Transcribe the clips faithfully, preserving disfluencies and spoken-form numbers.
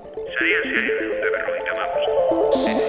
Sarian zehar ehun eta berrogeita hamabost.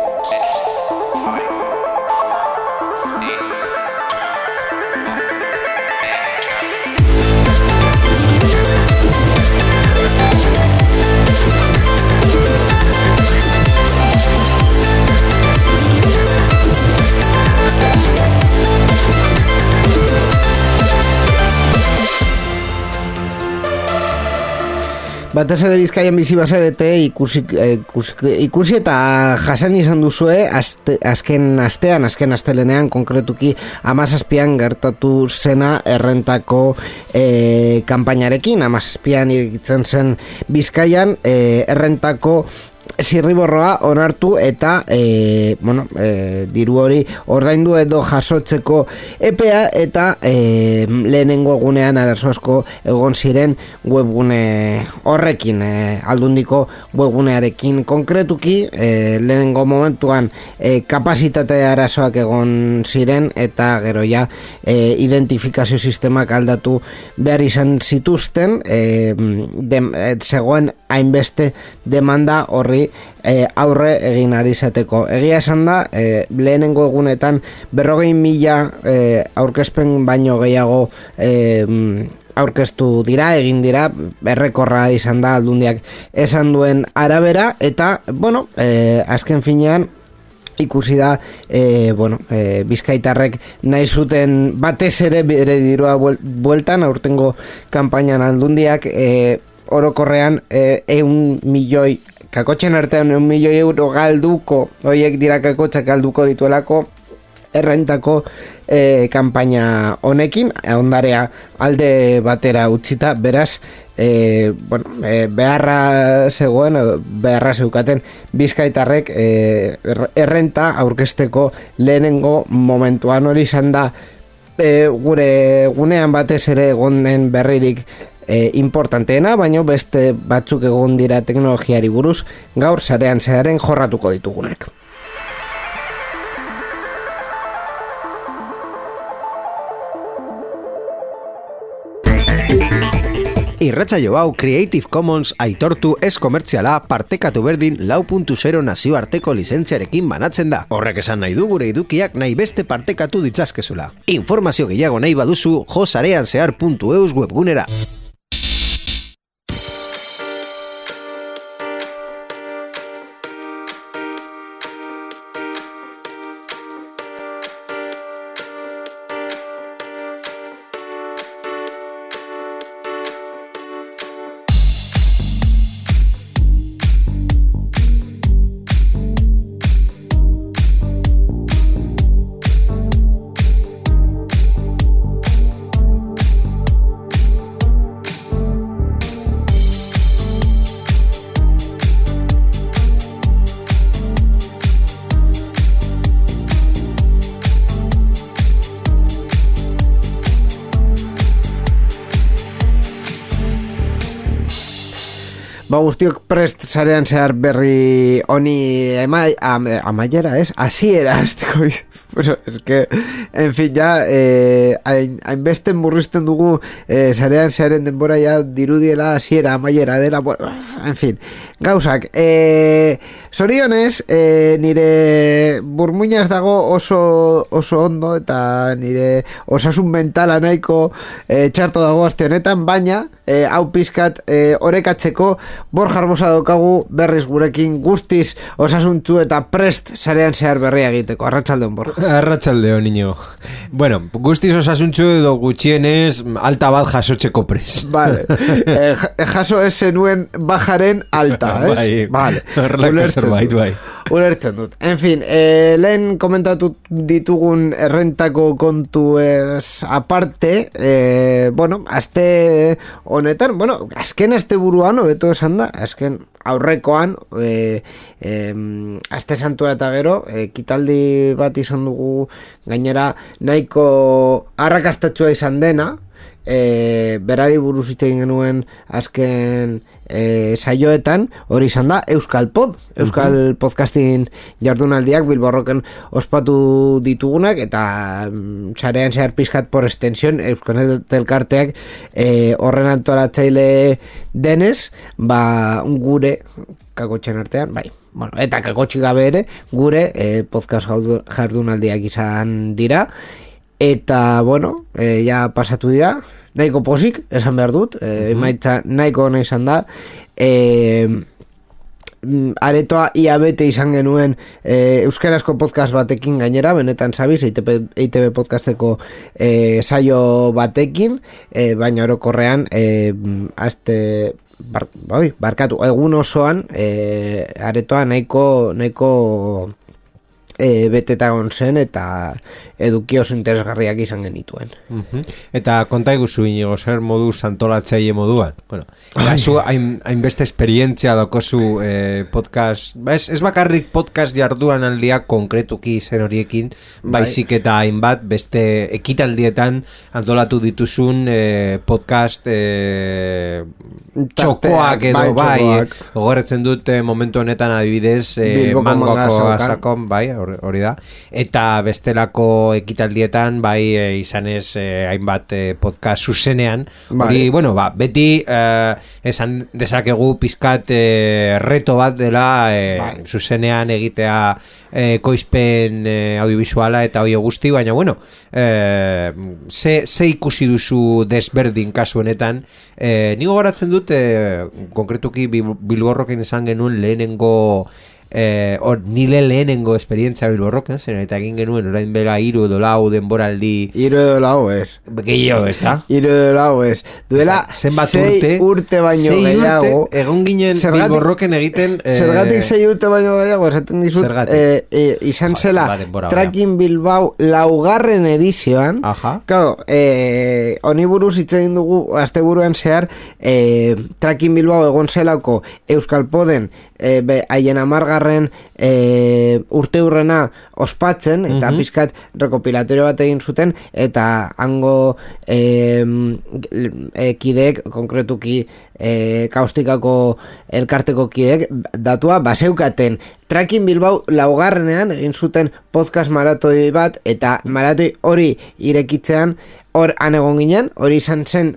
Batez ere Bizkaian bizi bazarete ikusi, ikusi, ikusi eta jasan izan duzue azte, azken astean, azken astelenean konkretuki hamazazpian gertatu zena errentako e, kanpainarekin. Hamazazpian irikitzen zen Bizkaian e, errentako zirriborroa onartu eta e, bueno, e, diru hori ordaindu edo jasotzeko epea eta e, lehenengo egunean arazo asko egon ziren webgune horrekin, e, Aldundiko webgunearekin konkretuki e, lehenengo momentuan e, kapasitate arazoak egon ziren eta gero ja e, identifikazio sistemak aldatu behar izan zituzten e, de, e, zegoen hainbeste demanda horri E, aurre egin ari izateko. Egia esan da, e, lehenengo egunetan berrogei mila e, aurkezpen baino gehiago e, aurkeztu dira, egin dira, errekorra izan da Aldundiak esan duen arabera, eta, bueno, e, azken finean, ikusi da, e, bueno, e, bizkaitarrek nahi zuten batez ere bere dirua bueltan, aurtengo kanpainan Aldundiak, e, orokorrean, e, eun milioi kakotxen artean un milioi euro galduko, oiek dira kakotxak galduko dituelako errentako e, kanpaina honekin, ondarea alde batera utzita, beraz, e, bueno, e, beharra zegoen, beharra zeukaten bizkaitarrek e, errenta aurkezteko lehenengo momentuan. Hori izan da e, gure gunean batez ere egon den berririk E, importanteena, baino beste batzuk egon dira teknologiari buruz gaur sarean zearen jorratuko ditugunak. Irratsaio hau Creative Commons aitortu ez komertziala partekatu berdin lau puntu zero nazioarteko lizentziarekin banatzen da. Horrek esan nahi du gure edukiak nahi beste partekatu ditzazkezula. Informazio gehiago nahi baduzu jo sarean zehar puntu eus webgunera. Ba, guztiok prest sarean zehar berri honi ama, am, amaiera, ez? Hasiera, azteko. Bueno, es que, en fin, ja, eh, hainbeste murrizten dugu eh, sarean zeharen denbora ja dirudiela hasiera, amaiera dela, bueno, en fin, gauzak. Eh, Zorionez, eh, nire burmuinaz dago oso, oso ondo eta nire osasun mentala nahiko eh, txarto dago aste honetan, baina eh, hau pizkat eh, orekatzeko Borja Arbosa daukagu berriz gurekin guztiz osasuntzu eta prest sarean zehar berria egiteko. Arratsaldeon, Borja. Arratsaldeon, niño. Bueno, guztiz osasuntzu edo gutxienez alta bat jasotzeko pres. Vale. Eh, jaso ez zenuen bajaren alta, ez? Bai, vale. Horrelako zerbait, bai. Ulertzen dut. En fin, eh, lehen komentatu ditugun errentako kontu ez aparte, eh, bueno, aste honetan, bueno, azken aste buruan, hobeto esan da, azken aurrekoan, eh, eh, aste santua eta gero, ekitaldi bat izan dugu gainera nahiko arrakastatua izan dena, e, berari buruz hitz egin genuen azken e, saioetan, hori izan da Euskal Pod, Euskal uh-huh. Podcasting jardunaldiak Bilbo Rocken ospatu ditugunak, eta mm, sarean zehar pizkat por extensión Euskal Elkarteak e, horren antolatzaile denez, ba gure kakotxen artean, bai, bueno, eta kakotxik gabe ere, gure e, podcast jardunaldiak izan dira, eta, bueno, e, ja pasatu dira, nahiko posik, esan behar dut, e, emaitza nahiko hona izan da, e, aretoa ia bete izan genuen e, euskarazko podcast batekin gainera, benetan sabiz, E I T B, E I T B podcasteko e, saio batekin, e, baina orokorrean, e, azte... Bar, bai, barkatu, egun osoan e, aretoa nahiko nahiko e, beteta egon zen eta eduki oso interesgarriak izan genituen. Uh-huh. Eta konta iguzu inigo, zer modu santolatzaile moduan? Bueno, gazu hain, hainbeste esperientzia dokozu eh, podcast, ez, ez bakarrik podcast jarduan aldia konkretuki zen horiekin, baizik eta hainbat beste ekitaldietan antolatu dituzun eh, podcast eh, txokoak edo bai, bai gogoretzen dut eh, momentu honetan adibidez eh, mangoko asakon, bai, hori da, eta bestelako ekitaldietan bai e, izanez e, hainbat e, podcast zuzenean, hori, bai. Bueno, ba, beti e, esan dezakegu pizkat e, reto bat dela e, bai. Zuzenean egitea e, koizpen e, audiovisuala eta hori guzti, baina bueno, e, ze, ze ikusi duzu desberdin kasu honetan, e, nigo goratzen dut e, konkretuki Bilbo Rocken izan genuen lehenengo Eh, or, nile lehenengo esperientzia Bilbo Rocken, zen eta egin genuen orain bela hiru edo lau denboraldi hiru edo lau ez gehiago, ez da? hiru edo lau ez duela zenbat urte urte baino gehiago egon ginen zergatik, Bilbo Rocken egiten eh, zergatik sei urte baino gehiago esaten dizut eh, eh, izan jo, zela Tracking Bilbao laugarren edizioan claro, eh, honi buruz hitz egin dugu asteburuan zehar eh, Tracking Bilbao egon zelako Euskal Poden E, be, haien amargarren e, urte hurrena ospatzen eta uh-huh. pizkat rekopilatorio bat egin zuten eta hango e, e, kideek konkretuki e, kaustikako elkarteko kideek datua baseukaten Tracking Bilbao laugarrenean egin zuten podcast maratoi bat eta maratoi hori irekitzean hor anegon ginen, hori izan zen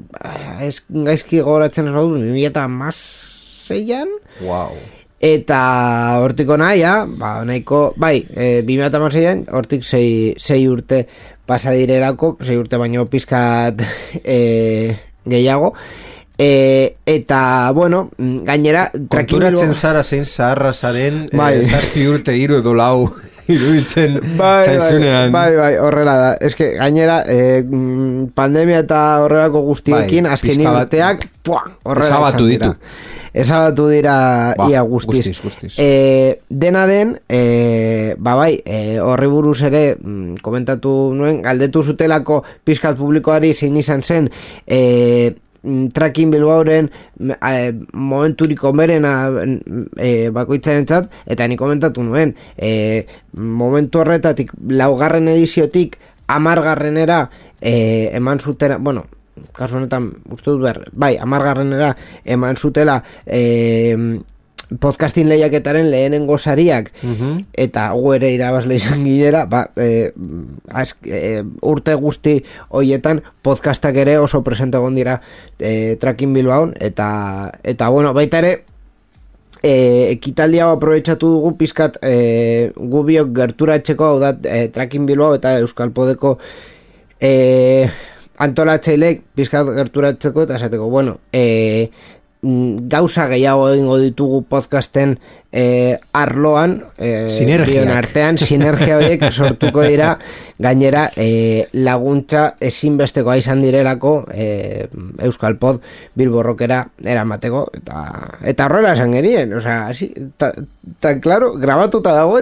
ez gaizki gogoratzen ez badu bi mila hamaseian Wow. Eta hortiko naia, ba, nahiko, bai, e, bi mila hamaseian, hortik sei, sei urte pasa direlako, sei urte baino pizkat e, gehiago, e, eta, bueno, gainera... Konturatzen zara zein zaharra zaren, bai. e, zazpi urte hiru edo lau iruditzen bai, zaizunean. Bai, bai, horrela da. Ez que, gainera, e, pandemia eta horrelako guztiekin, bai, azken urteak, horrela ezabatu ditu. Ezabatu dira ba, ia guztiz. Guztiz, guztiz. E, dena den, e, ba bai, e, horri buruz ere mm, komentatu nuen, galdetu zutelako pizkat publikoari zein izan zen e, Tracking Bilbaoren e, momenturiko merena e, bakoitzarentzat, eta ni komentatu nuen e, momentu horretatik laugarren ediziotik hamargarrenera e, eman zutera, bueno, kasu honetan uste dut behar, bai, hamargarrenera eman zutela e, podcasting lehiaketaren lehenengo sariak uh-huh. eta gu ere irabazle izan gilera, ba, e, az, e, urte guzti hoietan podcastak ere oso presente egon dira e, Tracking Bilbaon eta, eta bueno, baita ere e, ekitaldi hau aprobetxatu dugu pizkat e, gu biok gerturatzeko, hau da e, Tracking Bilbao eta Euskal Podeko e, antolatzailek pizkat gerturatzeko eta esateko, bueno, e, gauza gehiago egingo ditugu podcasten e, arloan e, bion artean, sinergia horiek sortuko dira, gainera e, laguntza ezinbestekoa izan direlako e, Euskal Pod Bilbo Rockera eramateko eta eta horrela esan gerien, osea, así, tan claro, grabatuta dago eta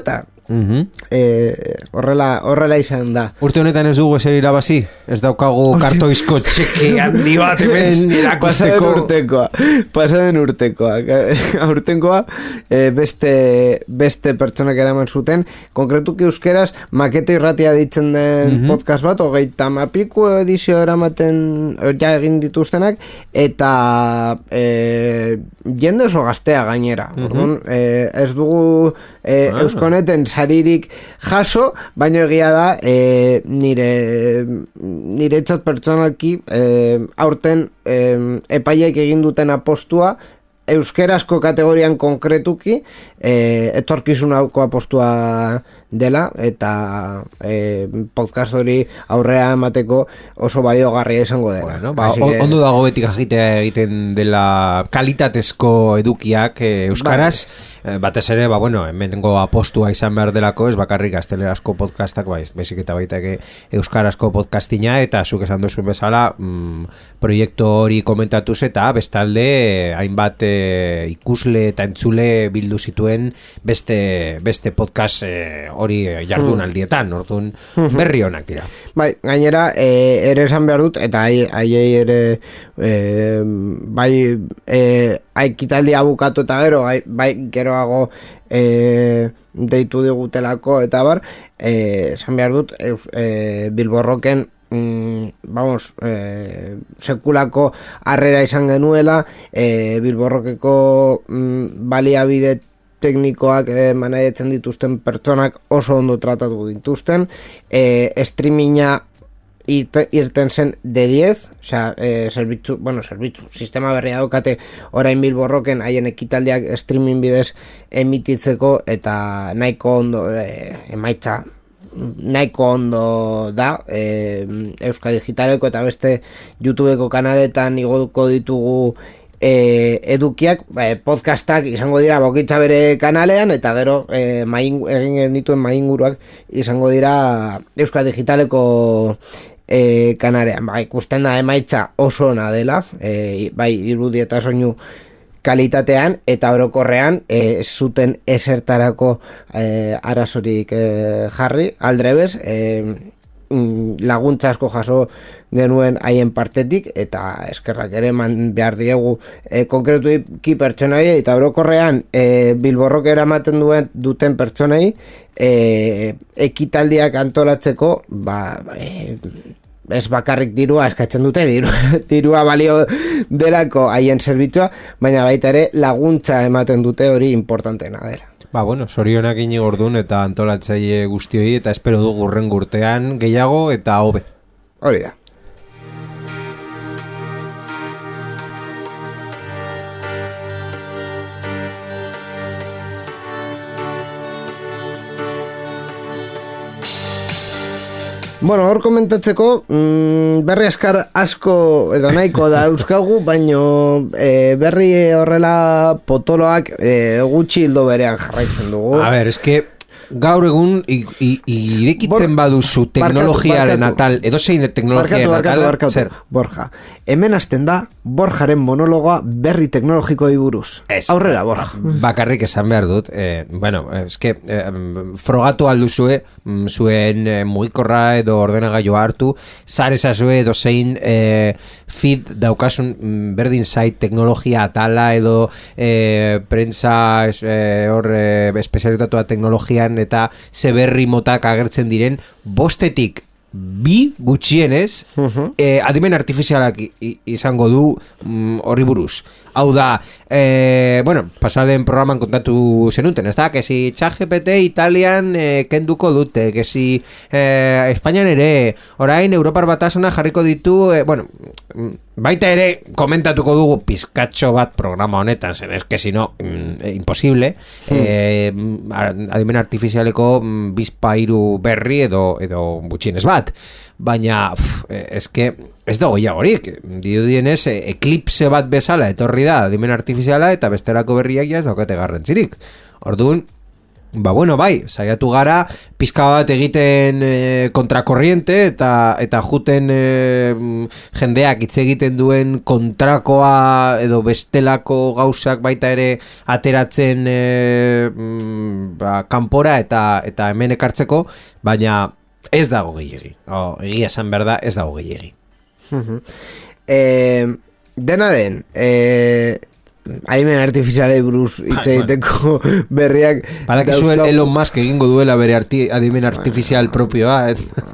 Mhm. E, horrela, horrela izan da. Urte honetan ez dugu eser irabazi? Ez daukagu kartoizko txeke handi bat hemen Pasaden irakusteko. urtekoa, pasaden urtekoa. Aurtenkoa e, beste, beste pertsonak eraman zuten, konkretuki euskeraz makete irratia ditzen den Mhm. podcast bat, hogeita mapiku edizio eramaten ja egin dituztenak, eta e, jende oso gaztea gainera. Orduan, e, ez dugu e, Ah. Euskoneten saririk jaso, baina egia da e, nire niretzat pertsonalki e, aurten e, epaiek egin duten apostua euskerazko kategorian konkretuki e, etorkizunako apostua dela, eta e, podcast hori aurrera emateko oso baliogarria izango dela. Bueno, ba, Así o- que- ondo dago beti jakitea egiten dela kalitatezko edukiak eh, euskaraz, eh, batez ere, ba, bueno, hemengo apostua izan behar delako, ez bakarrik gaztelerazko podcastak, ba, ez, baizik eta baita eke euskarazko podcastina, eta zuk esan duzun bezala, mm, proiektu hori komentatuz, eta bestalde eh, hainbat eh, ikusle eta entzule bildu zituen beste, beste podcast eh, hori eh, jardunaldietan, orduan berri onak dira. Bai, gainera, e, ere esan behar dut, eta ai- haiei ere e, bai e, aikitaldia bukatu eta gero, bai, bai geroago e, deitu digutelako, eta bar, e, esan behar dut, eus, e, Bilborroken Mm, vamos, eh, sekulako harrera izan genuela, eh, Bilborrokeko mm, baliabide teknikoak eh, manaietzen dituzten pertsonak oso ondo tratatu dituzten, eh, streaminga irte- irten zen de diez, osea, eh, zerbitzu, bueno, zerbitzu, sistema berria daukate orain Bilborroken haien ekitaldiak streaming bidez emititzeko, eta nahiko ondo eh, emaitza nahiko ondo da, e, Euskal Digitaleko eta beste YouTubeko kanaletan igoko ditugu e, edukiak, e, podcastak izango dira bokitza bere kanalean, eta gero e, main, egin dituen mainguruak izango dira Euskal Digitaleko e, kanalean. Ba, ikusten da emaitza oso ona dela, e, bai irudi eta soinu kalitatean, eta orokorrean ez zuten esertarako e, arazorik e, jarri, aldrebez, e, laguntza asko jaso genuen haien partetik, eta eskerrak ere eman behar diegu e, konkretuki pertsonai, eta orokorrean e, Bilborrok eramaten duen duten pertsonai e, ekitaldiak antolatzeko, ba, e, ez bakarrik dirua eskatzen dute, dirua, dirua balio delako haien zerbitzua, baina baita ere laguntza ematen dute, hori importanteena dela. Ba, bueno, sorionak inigo ordun eta antolatzaile guztioi, eta espero dugu hurrengo urtean gehiago eta hobe. Hori da. Bueno, hor komentatzeko, mm, berri askar asko edo nahiko da euskagu, baino e, berri horrela potoloak e, gutxi hildo berean jarraitzen dugu. A ver, es que gaur egun i, i, irekitzen Bor- baduzu teknologiaren barkatu, atal, edo zein de teknologiaren Barkatu, barkatu, atal, barkatu, zer? Borja. Hemen hasten da Borjaren monologoa berri teknologikoi buruz. Ez. Aurrera, Borja. Bakarrik esan behar dut, eh, bueno, eske eh, frogatu alduzue mm, zuen eh, mugikorra edo ordenagailua hartu, sare zazue edo zein eh, feed daukasun mm, berdin zait teknologia atala edo eh, prensa es, eh, hor eh, espezialitatua teknologian eta zeberri motak agertzen diren bostetik bi gutxienez eh, adimen artifizialak i- i- izango du mm, horri buruz. Hau da, eh, bueno, pasaden programan kontatu zenuten, ez da? Que si ChatGPT Italian eh, kenduko dute, que si eh, Espainian ere, orain Europar Batasuna jarriko ditu, eh, bueno, mm, baita ere komentatuko dugu pizkatxo bat programa honetan, zen ez que si no, mm, eh, imposible, eh, mm, adimen artifizialeko mm, bizpa hiru berri edo, edo gutxienez bat, baina pf, eh, eske ez dago gehiagorik, dirudienez eh, eklipse bat bezala etorri da adimen artifiziala eta besterako berriak ja ez daukate garrantzirik. Orduan, Ba, bueno, bai, saiatu gara, pizka bat egiten e, kontrakorriente eta eta juten e, jendeak hitz egiten duen kontrakoa edo bestelako gauzak baita ere ateratzen e, ba, kanpora eta eta hemen ekartzeko, baina ez dago gehiegi. Oh, egia esan behar da, ez dago gehiegi. eh, dena den, eh, Adimen artifizialei buruz hitz egiteko berriak badakizu Elon Musk egingo duela bere arti, adimen artifizial propioa.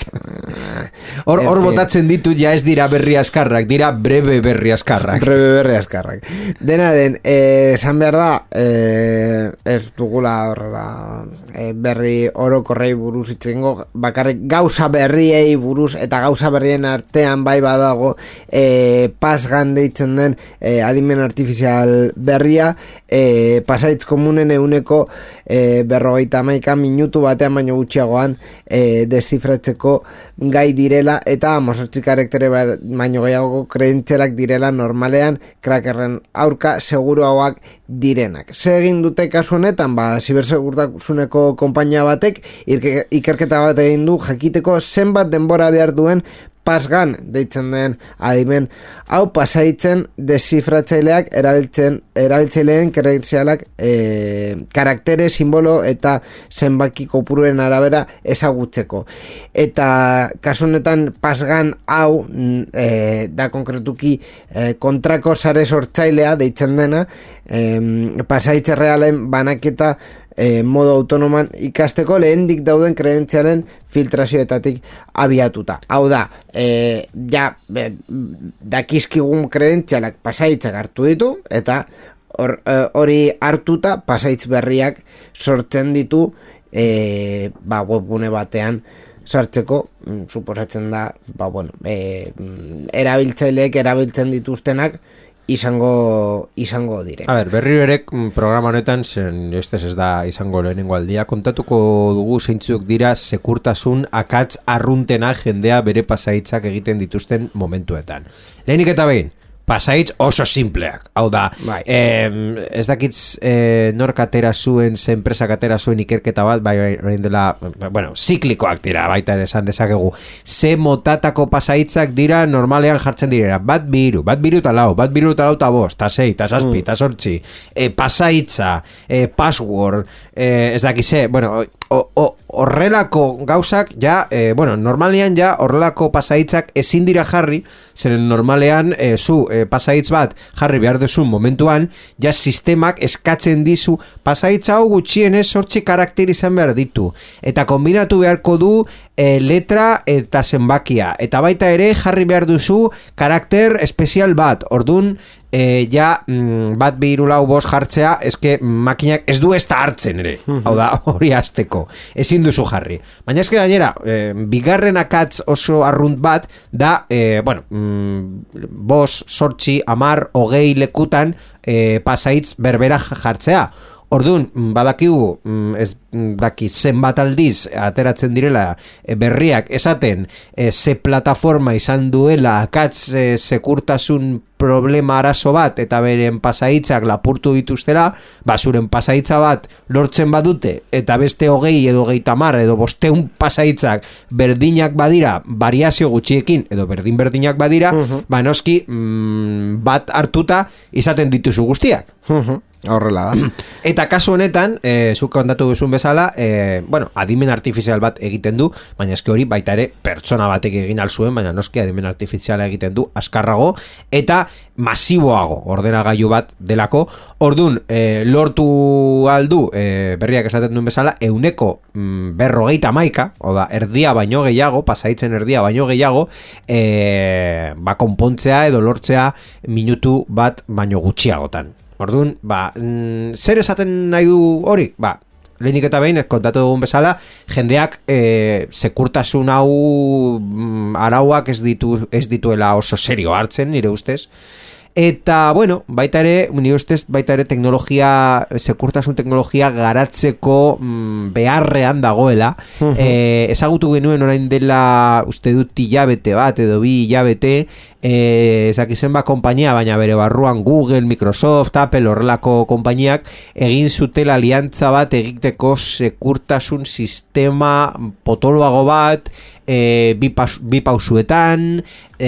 Hor hor botatzen ditu ja ez dira berri askarrak, dira breve berri askarrak. Breve berri askarrak. Dena den, eh, esan behar da, eh, ez dugula horrela eh, berri orokorrei buruz hitz egingo, bakarrik gauza berriei buruz eta gauza berrien artean bai badago eh, pasgan deitzen den eh, adimen artifizial berria, e, pasaitz komunen euneko e, berrogeita hamaika minutu batean baino gutxiagoan e, desifratzeko gai direla eta hamazortzi karaktere baino gehiago kredentzialak direla normalean krakerren aurka seguruagoak direnak. Ze egin dute kasu honetan, ba, zibersegurtasuneko konpainia batek ikerketa bat egin du jakiteko zenbat denbora behar duen pasgan deitzen den adimen hau pasaitzen desifratzaileak erabiltzen erabiltzaileen kredentzialak e, karaktere, simbolo eta zenbaki kopuruen arabera ezagutzeko. Eta kasu honetan pasgan hau e, da konkretuki e, kontrako sare sortzailea deitzen dena e, pasaitze realen banaketa E, modo autonoman ikasteko lehendik dauden kredentzialen filtrazioetatik abiatuta. Hau da, e, ja be, dakizkigun kredentzialak pasaitzak hartu ditu eta hori e, hartuta pasaitz berriak sortzen ditu e, ba, webgune batean sartzeko, mm, suposatzen da, ba, bueno, e, erabiltzaileek erabiltzen dituztenak izango izango dire. A ber, berri berek programa honetan, zen estez ez da izango lehenengo aldia, kontatuko dugu zeintzuk dira sekurtasun akats arruntena jendea bere pasaitzak egiten dituzten momentuetan. Lehenik eta behin, pasaitz oso simpleak. Hau da, bai. eh, ez dakitz eh, nork atera zuen, ze enpresak atera zuen ikerketa bat, bai, orain dela, bueno, ziklikoak dira, baita ere esan dezakegu. Ze motatako pasaitzak dira normalean jartzen direra. Bat biru, bat biru eta lau, bat biru eta lau eta bost, eta sei, eta zazpi, eta sortzi, eh, pasaitza, eh, password, eh, ez dakize, bueno, o, o, horrelako gauzak ja, eh, bueno, normalean ja horrelako pasaitzak ezin dira jarri, zeren normalean eh, zu eh, pasaitz bat jarri behar duzun momentuan, ja sistemak eskatzen dizu pasaitza hau gutxienez zortzi karakter izan behar ditu, eta kombinatu beharko du eh, letra eta zenbakia, eta baita ere jarri behar duzu karakter espezial bat, ordun E, ja, mm, bat bi hiru lau bost jartzea, eske makinak ez du ez da hartzen ere, hau da, hori hasteko, ezin duzu jarri. Baina eske gainera, e, bigarren akatz oso arrunt bat, da, e, bueno, mm, bost, sortzi, amar, hogei lekutan e, pasaitz berbera jartzea. Orduan, badakigu, ez daki zenbat aldiz ateratzen direla berriak esaten e, ze plataforma izan duela akatz e, sekurtasun problema arazo bat eta beren pasaitzak lapurtu dituztera, ba zuren pasaitza bat lortzen badute eta beste hogei edo geita mar edo bosteun pasaitzak berdinak badira variazio gutxiekin edo berdin berdinak badira, uh-huh. ba noski mm, bat hartuta izaten dituzu guztiak. Uh-huh. Horrela da. Eta kasu honetan, e, zuk kontatu duzun bezala, e, bueno, adimen artifizial bat egiten du, baina eske hori baita ere pertsona batek egin alzuen, baina noski adimen artifiziala egiten du askarrago eta masiboago ordenagailu bat delako. Ordun, e, lortu aldu, e, berriak esaten duen bezala, euneko mm, berrogeita maika, oda, erdia baino gehiago, pasaitzen erdia baino gehiago, e, ba, konpontzea edo lortzea minutu bat baino gutxiagotan. Orduan, ba, mm, zer esaten nahi du hori? Ba, lehenik eta behin, kontatu dugun bezala, jendeak e, sekurtasun hau mm, arauak ez, ditu, ez dituela oso serio hartzen, nire ustez, Eta, bueno, baita ere, ni ustez, baita ere teknologia, sekurtasun teknologia garatzeko mm, beharrean dagoela. Uh-huh. eh, ezagutu genuen orain dela, uste dut hilabete bat, edo bi hilabete, eh, ezakizen ba konpainia, baina bere barruan Google, Microsoft, Apple, horrelako konpainiak, egin zutela aliantza bat egiteko sekurtasun sistema potoloago bat, E, bi, pas, bi pausuetan e,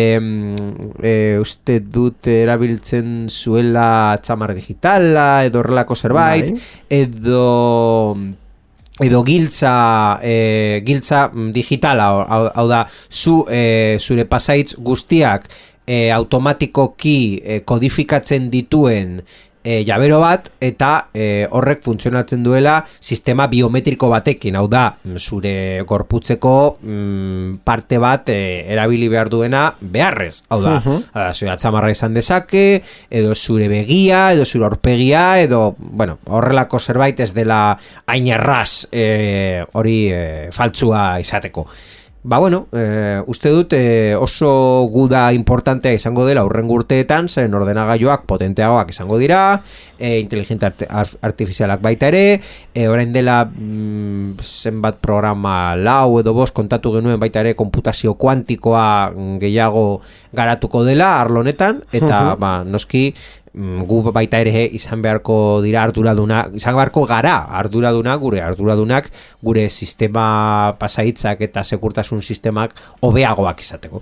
e, uste dut erabiltzen zuela txamar digitala edo horrelako zerbait Bai. edo edo giltza e, giltza digitala hau, hau da zu, e, zure pasaitz guztiak e, automatikoki e, kodifikatzen dituen E, jabero bat eta e, horrek funtzionatzen duela sistema biometriko batekin, hau da zure gorputzeko mm, parte bat e, erabili behar duena beharrez, hau da, uh-huh. da zure atzamarra izan dezake, edo zure begia, edo zure aurpegia, edo bueno, horrelako zerbait ez dela hain erraz e, hori e, faltsua izateko. Ba bueno, e, uste dut e, oso guda importantea izango dela hurrengo urteetan, zeren ordenagailuak potenteagoak izango dira, e, inteligente art- artifizialak baita ere, e, orain dela mm, zenbat programa lau edo bost kontatu genuen baita ere konputazio kuantikoa gehiago garatuko dela arlo honetan, eta uh-huh. ba, noski gu baita ere izan beharko dira arduraduna, izan beharko gara arduraduna, gure arduradunak gure sistema pasaitzak eta sekurtasun sistemak hobeagoak izateko.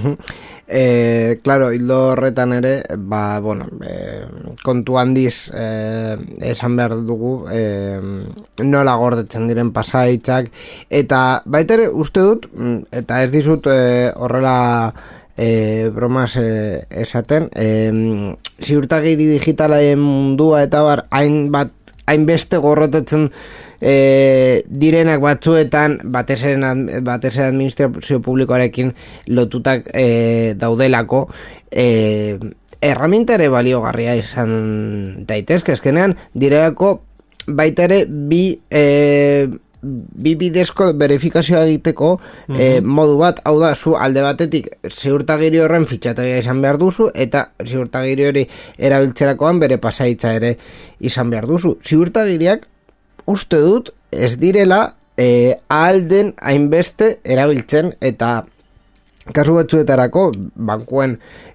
eh, claro, hildo horretan ere ba, bueno, eh, kontu handiz eh, esan behar dugu eh, nola gordetzen diren pasaitzak eta baita ere uste dut eta ez dizut eh, horrela E, bromas e, esaten e, ziurtagiri digitalaren mundua eta bar hainbat hainbeste gorrotetzen e, direnak batzuetan batez ere batez ere administrazio publikoarekin lotutak e, daudelako e, erraminta ere baliogarria izan daitezke azkenean direlako baita ere bi e, bi bidezko verifikazioa egiteko uh-huh. eh, modu bat, hau da, zu alde batetik ziurtagiri horren fitxategia izan behar duzu eta ziurtagiri hori erabiltzerakoan bere pasaitza ere izan behar duzu. Ziurtagiriak uste dut ez direla eh, ahalden hainbeste erabiltzen eta kasu batzuetarako bankuen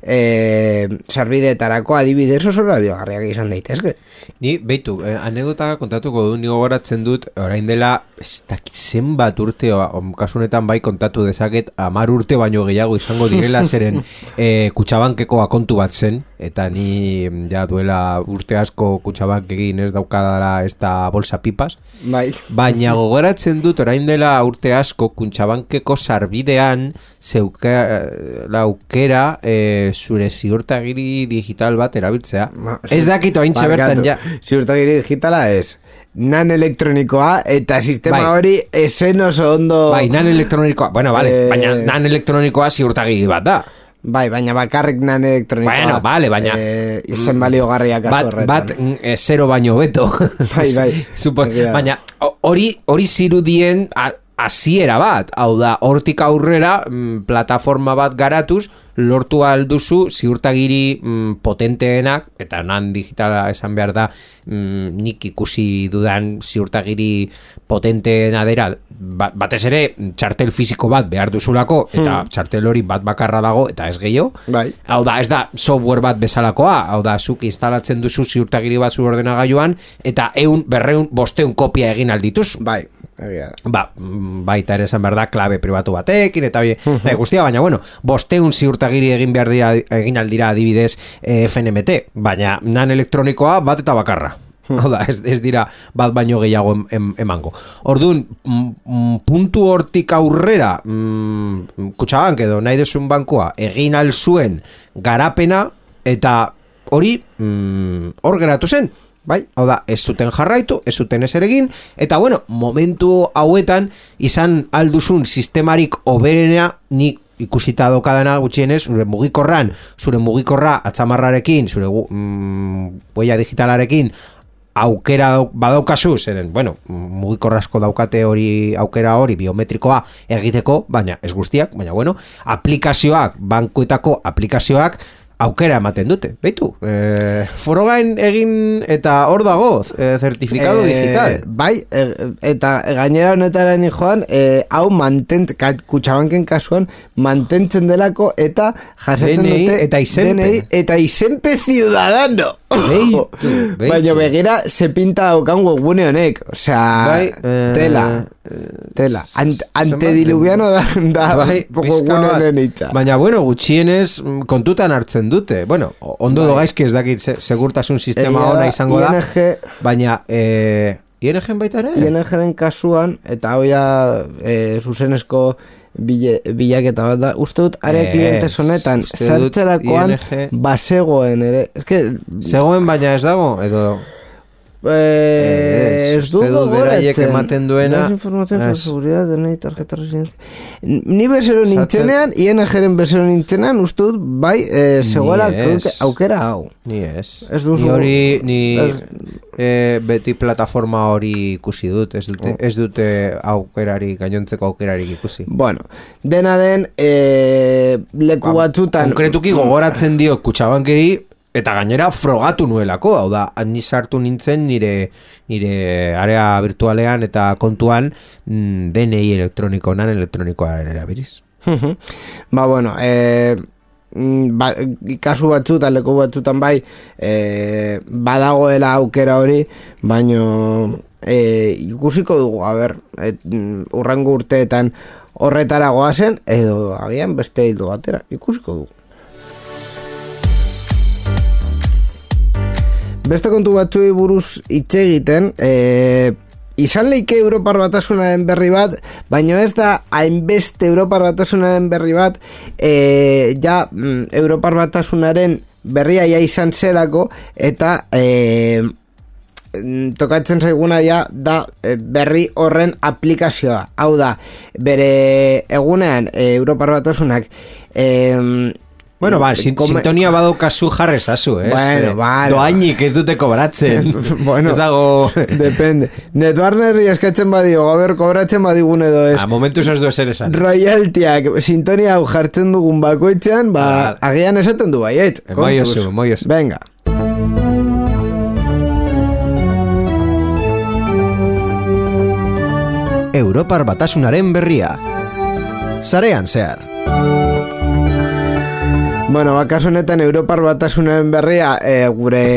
e, sarbideetarako adibidez oso erabilgarriak izan daitezke. Ni, beitu, eh, anekdota kontatuko du, ni gogoratzen dut, orain dela ez dakit zenbat urte, o, kasu honetan bai kontatu dezaket, hamar urte baino gehiago izango direla zeren e, Kutxabankeko akontu bat zen, eta ni ja duela urte asko Kutxabankekin ez daukadala ez da bolsa pipas, bai. Baina gogoratzen dut orain dela urte asko Kutxabankeko sarbidean zeuka laukera e, zure ziurtagiri digital bat erabiltzea. Ma, ez dakit oaintxe bertan ja. Ziurtagiri digitala ez nan elektronikoa eta sistema bai. Hori esen oso ondo. Bai, nan elektronikoa. Bueno, vale, eh... baina nan elektronikoa ziurtagiri bat da. Bai, baina bakarrik nan elektronikoa. Bueno, vale, baina eh, izen baliogarriak bat, horretan. Bat e, zero baino beto. Bai, bai. Supos, baina hori hori zirudien hasiera bat, hau da, hortik aurrera mm, plataforma bat garatuz, lortu alduzu ziurtagiri mm, potenteenak, eta nan digitala esan behar da, mm, nik ikusi dudan ziurtagiri potenteena dira, ba, batez ere txartel fisiko bat behar duzulako, eta hmm. txartel hori bat bakarra dago, eta ez gehiago. Bai. Hau da, ez da software bat bezalakoa, hau da, zuk instalatzen duzu ziurtagiri bat zu ordenagailuan, eta eun, berreun, bosteun kopia egin aldituz. Bai. Egia. Ba, baita ere esan behar da klabe pribatu batekin eta oie, uh-huh. guztia, baina bueno, bosteun ziurtagiri egin behar dira, egin aldira adibidez eh, F N M T, baina nan elektronikoa bat eta bakarra. Hau da, ez, ez dira bat baino gehiago em, em, emango. Orduan, m- puntu hortik aurrera m- Kutxabank edo nahi duzun bankua egin alzuen garapena eta hori mm, hor geratu zen. Bai, hau da, ez zuten jarraitu, ez zuten ezer egin, eta bueno, momentu hauetan izan alduzun sistemarik hoberena nik ikusita dokadana gutxienez, zure mugikorran, zure mugikorra atzamarrarekin, zure mm, huella digitalarekin, aukera badaukazu, zeren, bueno, mugikorrasko daukate hori aukera hori biometrikoa egiteko, baina ez guztiak, baina bueno, aplikazioak, bankuetako aplikazioak, aukera ematen dute, beitu, e, forogain egin eta hor dago, e, zertifikado Eh, digital. Bai, e, eta gainera honetara ni joan, e, hau mantent, Kutxabanken kasuan, mantentzen delako eta jasaten D N I dute eta izenpe. D N I eta izenpe ciudadano. Beitu, beitu. Baina begira, se pinta daukan webgune honek, osea, Bai, eh, tela, tela, Ant, zenbat antediluviano da, da Bai, webgune pizka bat. honen hitza. Baina, bueno, gutxienez mm, kontutan hartzen dute. Bueno, ondo Bai. dogaizki ez dakit se- segurtasun sistema Egia ona da, izango da. I N G Baina, eh, I N G baita ere? I N G-ren kasuan, eta hau ja e, zuzenezko bile, bilaketa bat da, uste dut area Ez, klientes honetan uste dut sartzerakoan I N G basegoen ere, ez que Zegoen baina ez dago, edo... eh, Ez, ez du uste dut beraiek gogoratzen. ematen duena- Más información sobre Ez. seguridad, D N I, tarjeta residencia. Ni bezero nintzenean, I N G-ren bezero nintzenean, uste dut bai, eh, zegoela Ni creo que ez. aukera hau. Ni ez. Ez duzu- Ni hori, ni Ez- eh, beti plataforma hori ikusi dut, ez dute, Oh. ez dute aukerari, gainontzeko aukerarik ikusi. Bueno, dena den, eh, leku batzutan... Konkretuki gogoratzen dio Kutxabankeri eta gainera frogatu nuelako, hau da, ni sartu nintzen nire nire area virtualean eta kontuan mm, D N I elektroniko, nan elektronikoaren erabiliz. Ba, bueno, eh, ba, kasu batzutan, leku batzutan bai, eh, badagoela aukera hori, baino eh, ikusiko dugu, a ber, et, mm, urrengo urteetan horretara goazen, edo agian beste hildo batera, ikusiko dugu. Beste kontu batzuei buruz hitz egiten, eh, izan leike Europar Batasunaren berri bat, baina ez da hainbeste Europar Batasunaren berri bat, eh, ja mm, Europar Batasunaren berria ja izan zelako, eta eh, tokatzen zaiguna ja da eh, berri horren aplikazioa. Hau da, bere egunean eh, Europar Batasunak eh, Bueno, ba, sin, Come- sintonia badaukazu jarrezazu, ez? Bueno, Eh, vale. Doainik ez dute kobratzen. Bueno, ez dago... depende. Netwarnerri eskatzen badio, gaber kobratzen badigun edo ez. A momentu ez du eser esan. Royaltiak sintonia hau jartzen dugun bakoitzean, ba, Vale. agian esaten du baiet. Eh, moi kontuz. oso, moi oso. Venga. Europar Batasunaren berria. Sarean zehar. Bueno, ba, kasu honetan Europar Batasunaren berria e,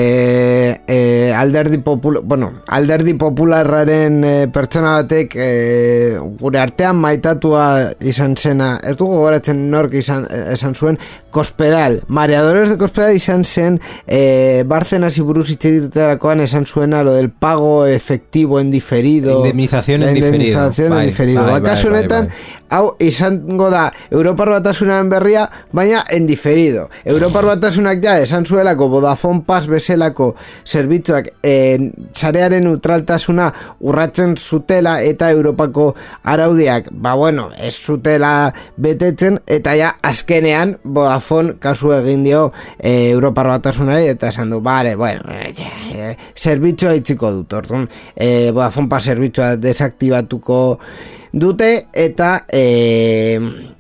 gure e, alderdi popul bueno, alderdi popularraren e, pertsona batek e, gure artean maitatua izan zena, ez dugu gogoratzen nork izan, esan zuen, Cospedal, mareadores de Cospedal izan zen e, Barcenas buruz hitz egiterakoan esan zuena lo del pago efectivo en diferido, Indemnización en diferido. indemnización en Bai, diferido. bai, Ba, bai, kasu bai, honetan bai. hau izango da Europar Batasunaren berria, baina en diferido. Europar Batasunak ja esan zuelako Vodafone Pass bezalako zerbitzuak en, sarearen neutraltasuna urratzen zutela eta Europako araudiak, ba bueno, ez zutela betetzen, eta ja azkenean Vodafone kasu egin dio e, Europar Batasunari eta esan du, bale, bueno, e, e, zerbitzua itziko dut, orduan e, Vodafone Pass zerbitzua desaktibatuko dute eta e,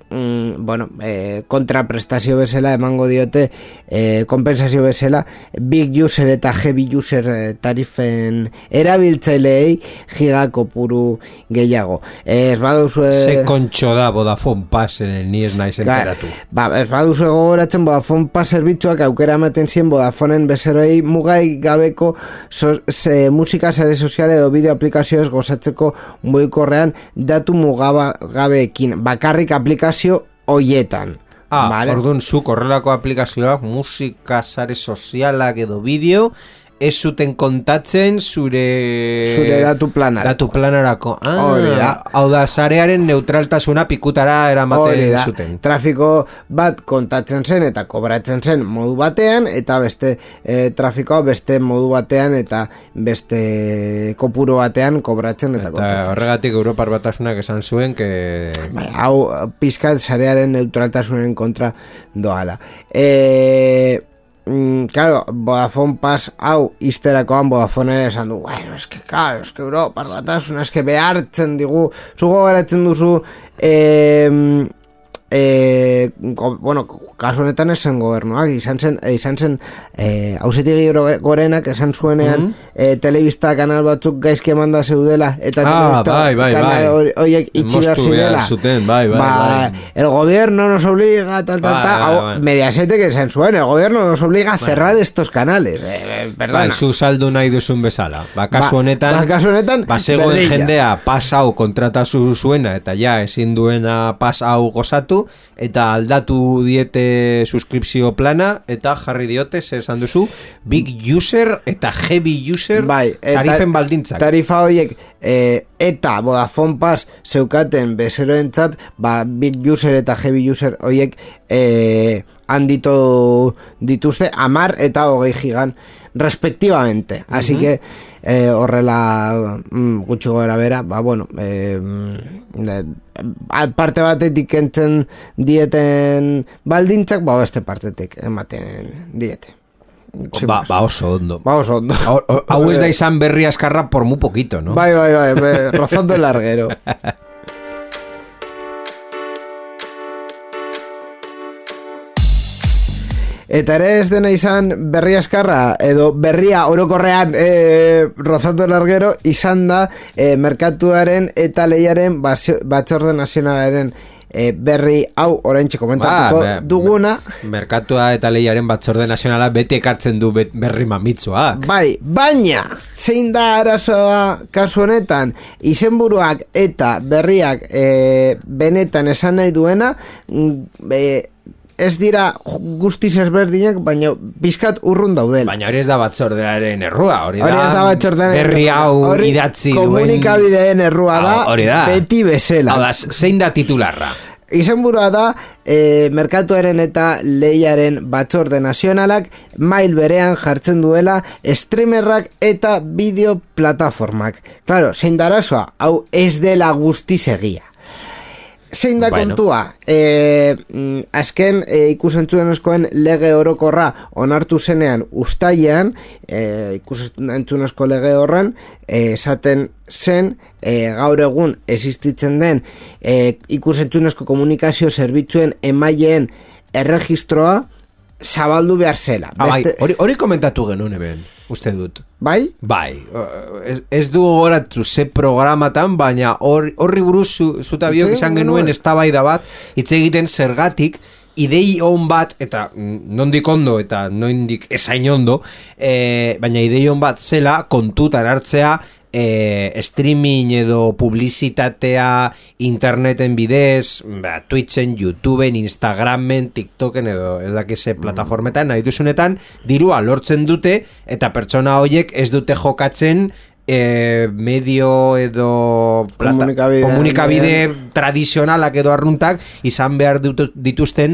mm, bueno, e, kontraprestazio bezala emango diote e, kompensazio bezala big user eta heavy user e, tarifen erabiltzaileei giga kopuru gehiago. E, ez baduzu e, Ze kontxo da Vodafone Passen ni ez naiz enteratu. Ba, ez baduzu gogoratzen Vodafone Pass zerbitzuak aukera ematen zien Vodafoneen bezeroi mugai gabeko so, ze, musika sare sozial edo bideo aplikazioez gozatzeko mugikorrean datu mugaba gabeekin, bakarrik aplikazio hoietan. Ah, Vale? orduan zu korrelako aplikazioak musika sare sozialak edo bideo ez zuten kontatzen zure Zure datu planarako. datu planarako. Ah, Hori da. hau da sarearen neutraltasuna pikutara Hori eramaten da, zuten. trafiko bat kontatzen zen eta kobratzen zen modu batean, eta beste e, trafikoa beste modu batean eta beste kopuru batean kobratzen eta, Eta kontatzen. horregatik Europar Batasunak esan zuen que Bai, hau pizkat sarearen neutraltasunen kontra doala. E, mm, claro, Vodafone Pass hau izterakoan Vodafone esan du, bueno, eske, claro, eske Europar Batasuna, eske behartzen digu, zugo garatzen duzu, e, e, go, bueno, kasu honetan esan gobernuak, izan zen, izan zen e, auzitegi gorenak esan zuenean mm-hmm. e, telebista kanal batzuk gaizki emanda zeudela, eta ah, telebista bai, bai, kanal bai. horiek itxi behar zirela. Zuten, bai, bai, ba, bai. El gobierno nos obliga, tal, tal, bai, tal, bai, bai. Mediaset que esan zuen, el gobierno nos obliga a cerrar bai. Estos canales. Eh, perdona. Bai, zu saldu nahi duzun bezala. Ba, kasu honetan, ba, kasu honetan, ba, zegoen jendea pasau kontratatu zuena, eta ja, ezin duena pasau gozatu, eta aldatu diete suskripzio plana, eta jarri diote, zer esan duzu, big user eta heavy user bai, tarifen baldintzak. Tarifa horiek, eh, eta Vodafone Pass zeukaten bezeroentzat, ba, big user eta heavy user horiek eh, handitu dituzte amar eta hogei gigan respectivamente. Así uh-huh. que eh, horrela mm, gutxi gora bera, ba, bueno, eh, eh, parte batetik entzen dieten baldintzak, ba, beste partetik ematen diete. Ba, ba oso ondo. Ba oso ondo. Hau ez da izan berri askarra por muy poquito, ¿no? Bai, bai, bai, bai rozando el larguero. Eta ere ez dena izan berria eskarra edo berria orokorrean e, rozando largero izan da e, merkatuaren eta lehiaren batzorde nazionalaren e, berri hau oraintxe komentatuko ba, be, duguna. Merkatua eta lehiaren batzorde nazionala beti ekartzen du bet, berri mamitzuak. Bai, baina zein da arazoa kasu honetan izenburuak eta berriak e, benetan esan nahi duena e, ez dira guztiz ezberdinak, baina pizkat urrun daudela. Baina hori ez da batzordearen errua, hori da, hori ez da batzordearen berri hau idatzi duen komunikabideen errua da, hori da, beti bezala. Hau da, zein da titularra? Izenburua da, e, merkatuaren eta lehiaren batzorde nazionalak mail berean jartzen duela streamerrak eta bideo plataformak. Claro, zein da arazoa, hau ez dela guztiz egia. Zein da bueno. Kontua, e, azken e, ikusentzunezkoen lege orokorra onartu zenean ustailean, e, ikusentzunezko lege horren esaten zen e, gaur egun existitzen den e, ikusentzunezko komunikazio zerbitzuen emaileen erregistroa zabaldu behar zela. Ah, Beste... bai, hori, hori komentatu genuen eben, uste dut. Bai? Bai, ez, ez du goratu ze programatan, baina horri or, buruz zu, zuta biok izan genuen eztabaida bat, hitz egiten zergatik, idei on bat, eta nondik ondo eta nondik esain ondo, e, baina idei on bat zela kontutan hartzea, E, streaming edo publizitatea interneten bidez, ba, Twitchen, YouTubeen, Instagramen, TikToken edo ez dakize plataformetan nahi duzunetan dirua lortzen dute eta pertsona horiek ez dute jokatzen e, medio edo plata, komunikabide, komunikabide tradizionalak edo arruntak izan behar dituzten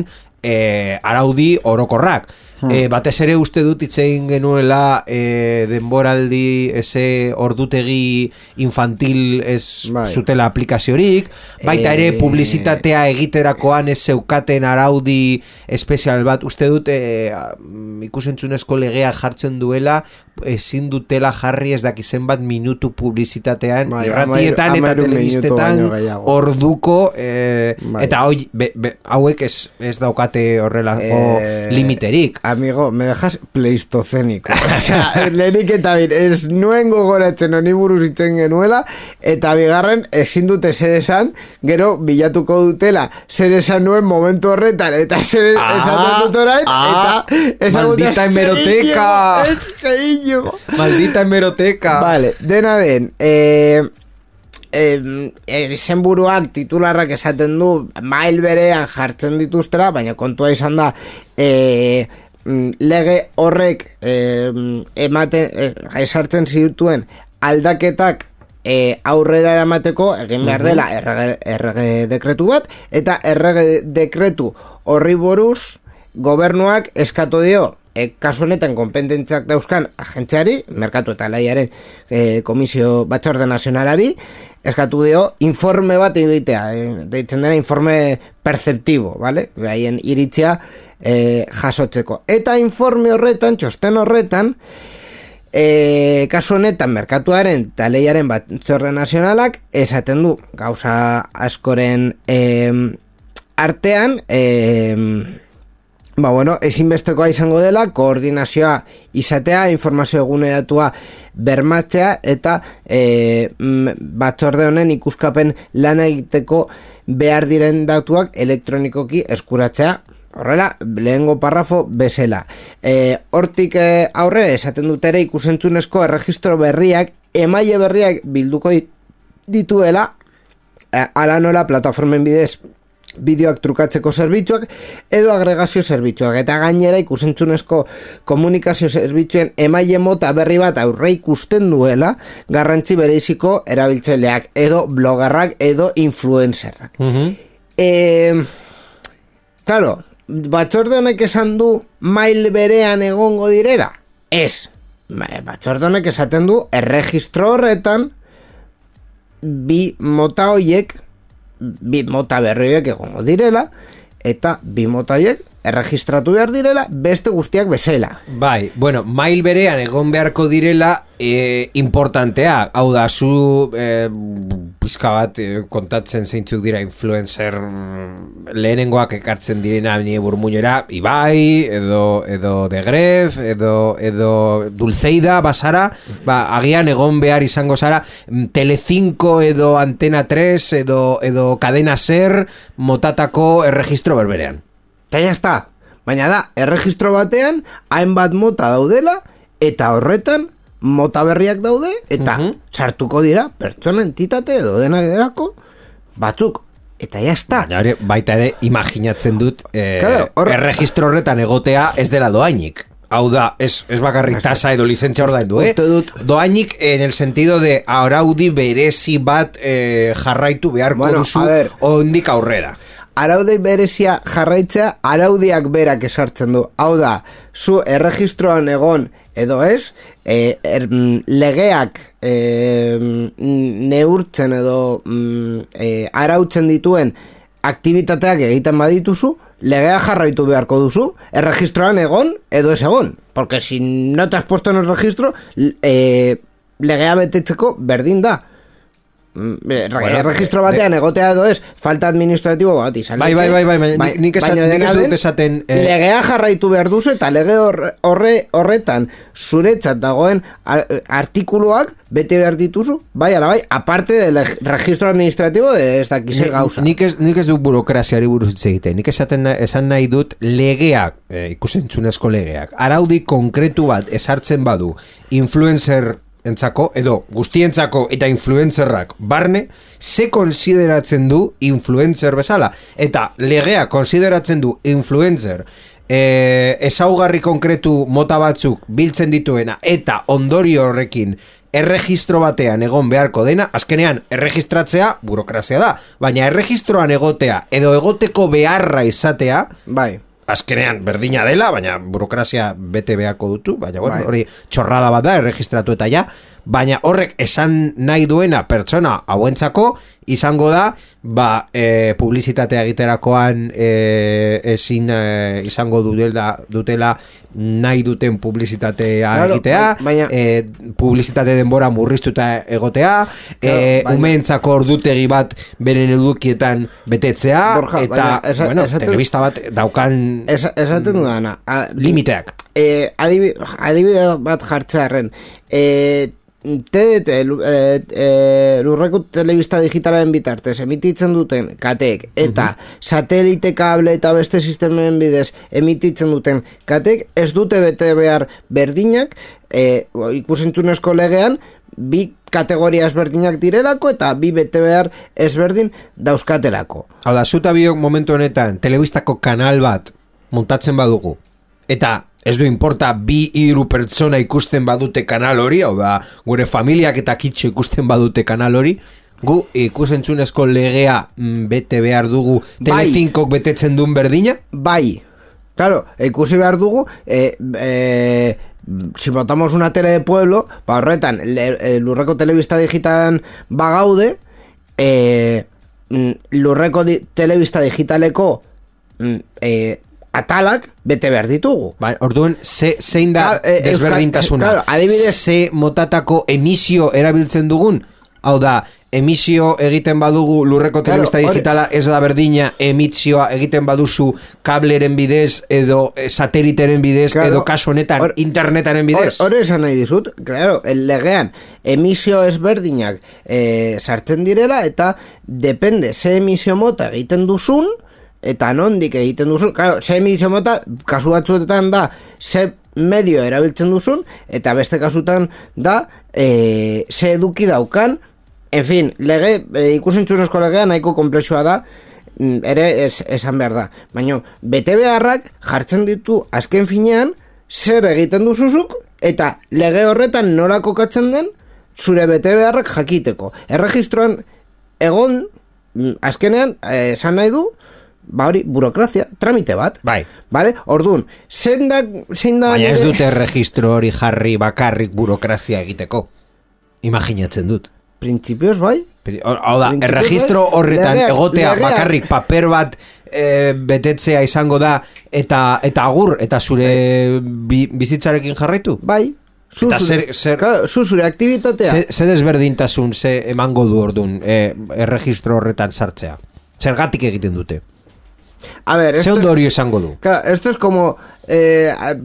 e, araudi orokorrak. Hmm. E, batez ere uste dut itzein genuela e, denboraldi eze ordutegi infantil ez bai. Zutela aplikaziorik, baita ere publizitatea egiterakoan ez zeukaten araudi espezial bat, uste dut e, ikusentzunezko legea jartzen duela ezin dutela jarri ez dakizen bat minutu publizitatean bai, irratietan eta telebistetan orduko e, bai. Eta hoi, be, be, hauek ez, ez daukate horrelako e... limiterik. Amigo, me dejas pleistocénico. O sea, lehenik eta bin, ez nuen gogoratzen honi buruz iten genuela, eta bigarren ezin dute zer esan, gero bilatuko dutela zer esan nuen momentu horretan, eta zer ah, esan dut orain, ah, eta maldita hemeroteca. Ez gehiago. Maldita hemeroteca. Vale, dena den, eh... izenburuak titularrak esaten du mail berean jartzen dituztera, baina kontua izan da e, lege horrek e, ematen e, esartzen zituen aldaketak e, aurrera eramateko egin behar dela errege, errege dekretu bat, eta errege dekretu horri buruz gobernuak eskatu dio E, kasu honetan konpetentzak dauzkan agentziari, merkatu eta lehiaren e, komisio batzorde nazionalari, eskatu dio informe bat egitea, e, deitzen dena informe perceptibo, vale? Haien iritzia e, jasotzeko. Eta informe horretan, txosten horretan, e, kasu honetan merkatuaren eta lehiaren batzorde nazionalak esaten du gauza askoren e, artean, eh, ba, bueno, ezinbestekoa izango dela, koordinazioa izatea, informazio eguneratua bermatzea, eta e, batzorde honen ikuskapen lan egiteko behar diren datuak elektronikoki eskuratzea. Horrela, lehengo parrafo bezala. E, hortik e, aurre, esaten dut ere ikusentzunezko erregistro berriak, emaile berriak bilduko dituela, e, ala nola plataformen bidez bideoak trukatzeko zerbitzuak edo agregazio zerbitzuak, eta gainera ikusentzunezko komunikazio zerbitzuen emaile mota berri bat aurre ikusten duela garrantzi bereiziko erabiltzaileak edo blogarrak edo influencerrak. Uh-huh. e, claro, batzorde honek esan du mail berean egongo direla? Ez. Batzorde honek esaten du erregistro horretan bi mota hoiek bi mota berriak egongo direla, eta bi mota horiek erregistratu behar direla beste guztiak bezala. Bai, bueno, mail berean egon beharko direla e, importantea, hau da, zu e, pizka bat e, kontatzen zeintzuk dira influencer lehenengoak ekartzen direna nire burmuñera, Ibai, edo, edo De Gref, edo, edo Dulceida, basara, ba, agian egon behar izango zara, Telecinco edo Antena tres edo, edo Cadena Ser motatako erregistro berberean. Eta ya está, baina da, erregistro batean hainbat mota daudela, eta horretan mota berriak daude, eta uh-huh. sartuko dira pertsona entitate edo denak derako batzuk, eta ya está. Baina ere, baita ere imaginatzen dut eh, claro, or... erregistro horretan egotea ez dela doainik. Hau da, ez, ez bakarrik tasa edo lizentzia ordaindu, eh? Doainik en el sentido de araudi berezi bat eh, jarraitu beharko bueno, duzu ondik aurrera. Araudi berezia jarraitzea araudiak berak esartzen du. Hau da, zu erregistroan egon edo ez, e, er, legeak e, neurtzen edo e, arautzen dituen aktivitateak egiten badituzu, legea jarraitu beharko duzu, erregistroan egon edo ez egon. Porque si no te has puesto en el registro, e, legea betetzeko berdin da. Bueno, registro batean eh, egotea edo ez falta administratibo bat izan. Bai, bai, bai, bai, bai, nik ez dut esaten eh... legea jarraitu behar duzu eta lege horre, horre, horretan zuretzat dagoen artikuluak bete behar dituzu, bai, ala bai, aparte del registro administrativo de ez dakize gauza. Nik ez, nik ez dut burokraziari buruz hitz egiten, nik esaten esan nahi dut legeak, eh, ikusentzunezko legeak, araudi konkretu bat esartzen badu influencer entzako, edo guztientzako eta influencerrak barne, ze konsideratzen du influencer bezala. Eta legea konsideratzen du influencer e, ezaugarri konkretu mota batzuk biltzen dituena eta ondorio horrekin erregistro batean egon beharko dena, azkenean erregistratzea burokrazia da, baina erregistroan egotea edo egoteko beharra izatea, bai, azkenean berdina dela, baina burokrazia bete beharko dutu, baina bueno, hori txorrada bat da, erregistratu eta ja, baina horrek esan nahi duena pertsona hauentzako izango da, ba, e, publizitatea egiterakoan e, ezin e, izango dutela, dutela nahi duten publizitatea claro, egitea, baina, e, publizitate denbora murriztuta egotea, claro, e, umeentzako ordutegi bat beren edukietan betetzea, Borja, eta, baina, esa, bueno, esaten, telebista bat daukan esa, esaten dudana, limiteak. E, adibide, adibide bat jartzearen, e, T D T, e, e, lurreko telebista digitalaren bitartez emititzen duten katek eta uh-huh. satelite, kable eta beste sistemen bidez emititzen duten katek ez dute bete behar berdinak, e, ikusentzunezko legean bi kategoria ezberdinak direlako eta bi bete behar ezberdin dauzkatelako. Hau da, zuta biok momentu honetan telebistako kanal bat montatzen badugu eta ez du importa bi hiru pertsona ikusten badute kanal hori, hau da, gure familiak eta kitxo ikusten badute kanal hori, gu ikusentzunezko legea bete behar dugu Telecincok bai. Betetzen duen berdina? Bai, claro, ikusi behar dugu, eh, eh, si botamos una tele de pueblo, ba horretan, le, lurreko telebista digitalan bagaude, eh, lurreko di, telebista digitaleko eh, atalak bete behar ditugu. Ba, orduan, ze, zein da Ka, eh, desberdintasuna? Claro, adibidez, ze motatako emisio erabiltzen dugun? Hau da, emisio egiten badugu lurreko Claro, telebista hori- digitala ez da berdina emisioa egiten baduzu kableren bidez edo eh, sateliteren bidez Claro, edo kasu honetan hor- internetaren bidez. Hor- Hore esan nahi dizut, claro, el legean emisio ezberdinak eh, sartzen direla eta depende ze emisio mota egiten duzun eta nondik egiten duzun, claro, ze emisio mota kasu batzuetan da ze medio erabiltzen duzun eta beste kasutan da eh, ze eduki daukan. En fin, lege, e, ikusentzunezko legea nahiko komplexua da, mm, ere es, esan behar da. Baina, bete beharrak jartzen ditu azken finean, zer egiten duzuzuk, eta lege horretan nora kokatzen den, zure bete beharrak jakiteko. Erregistroan egon, mm, azkenean, eh, esan nahi du, ba hori, burokrazia, tramite bat. Bai. Vale? Orduan, zein da, zein da Baina ez nire- dute registro hori jarri bakarrik burokrazia egiteko. Imaginatzen dut. Printzipioz bai? Hau hau da, Printzipioz, erregistro bai, horretan legeak- egotea legeak- bakarrik paper bat e, betetzea izango da eta eta agur eta zure bi, bizitzarekin jarraitu? Bai. Zu, Eta zure, zer- zer- claro, zu zure aktibitatea. Ze, ze desberdintasun, ze emango du ordun e, erregistro horretan sartzea? Zergatik egiten dute? A ver, Ze esto, ondorio izango du? claro, esto es como eh, a-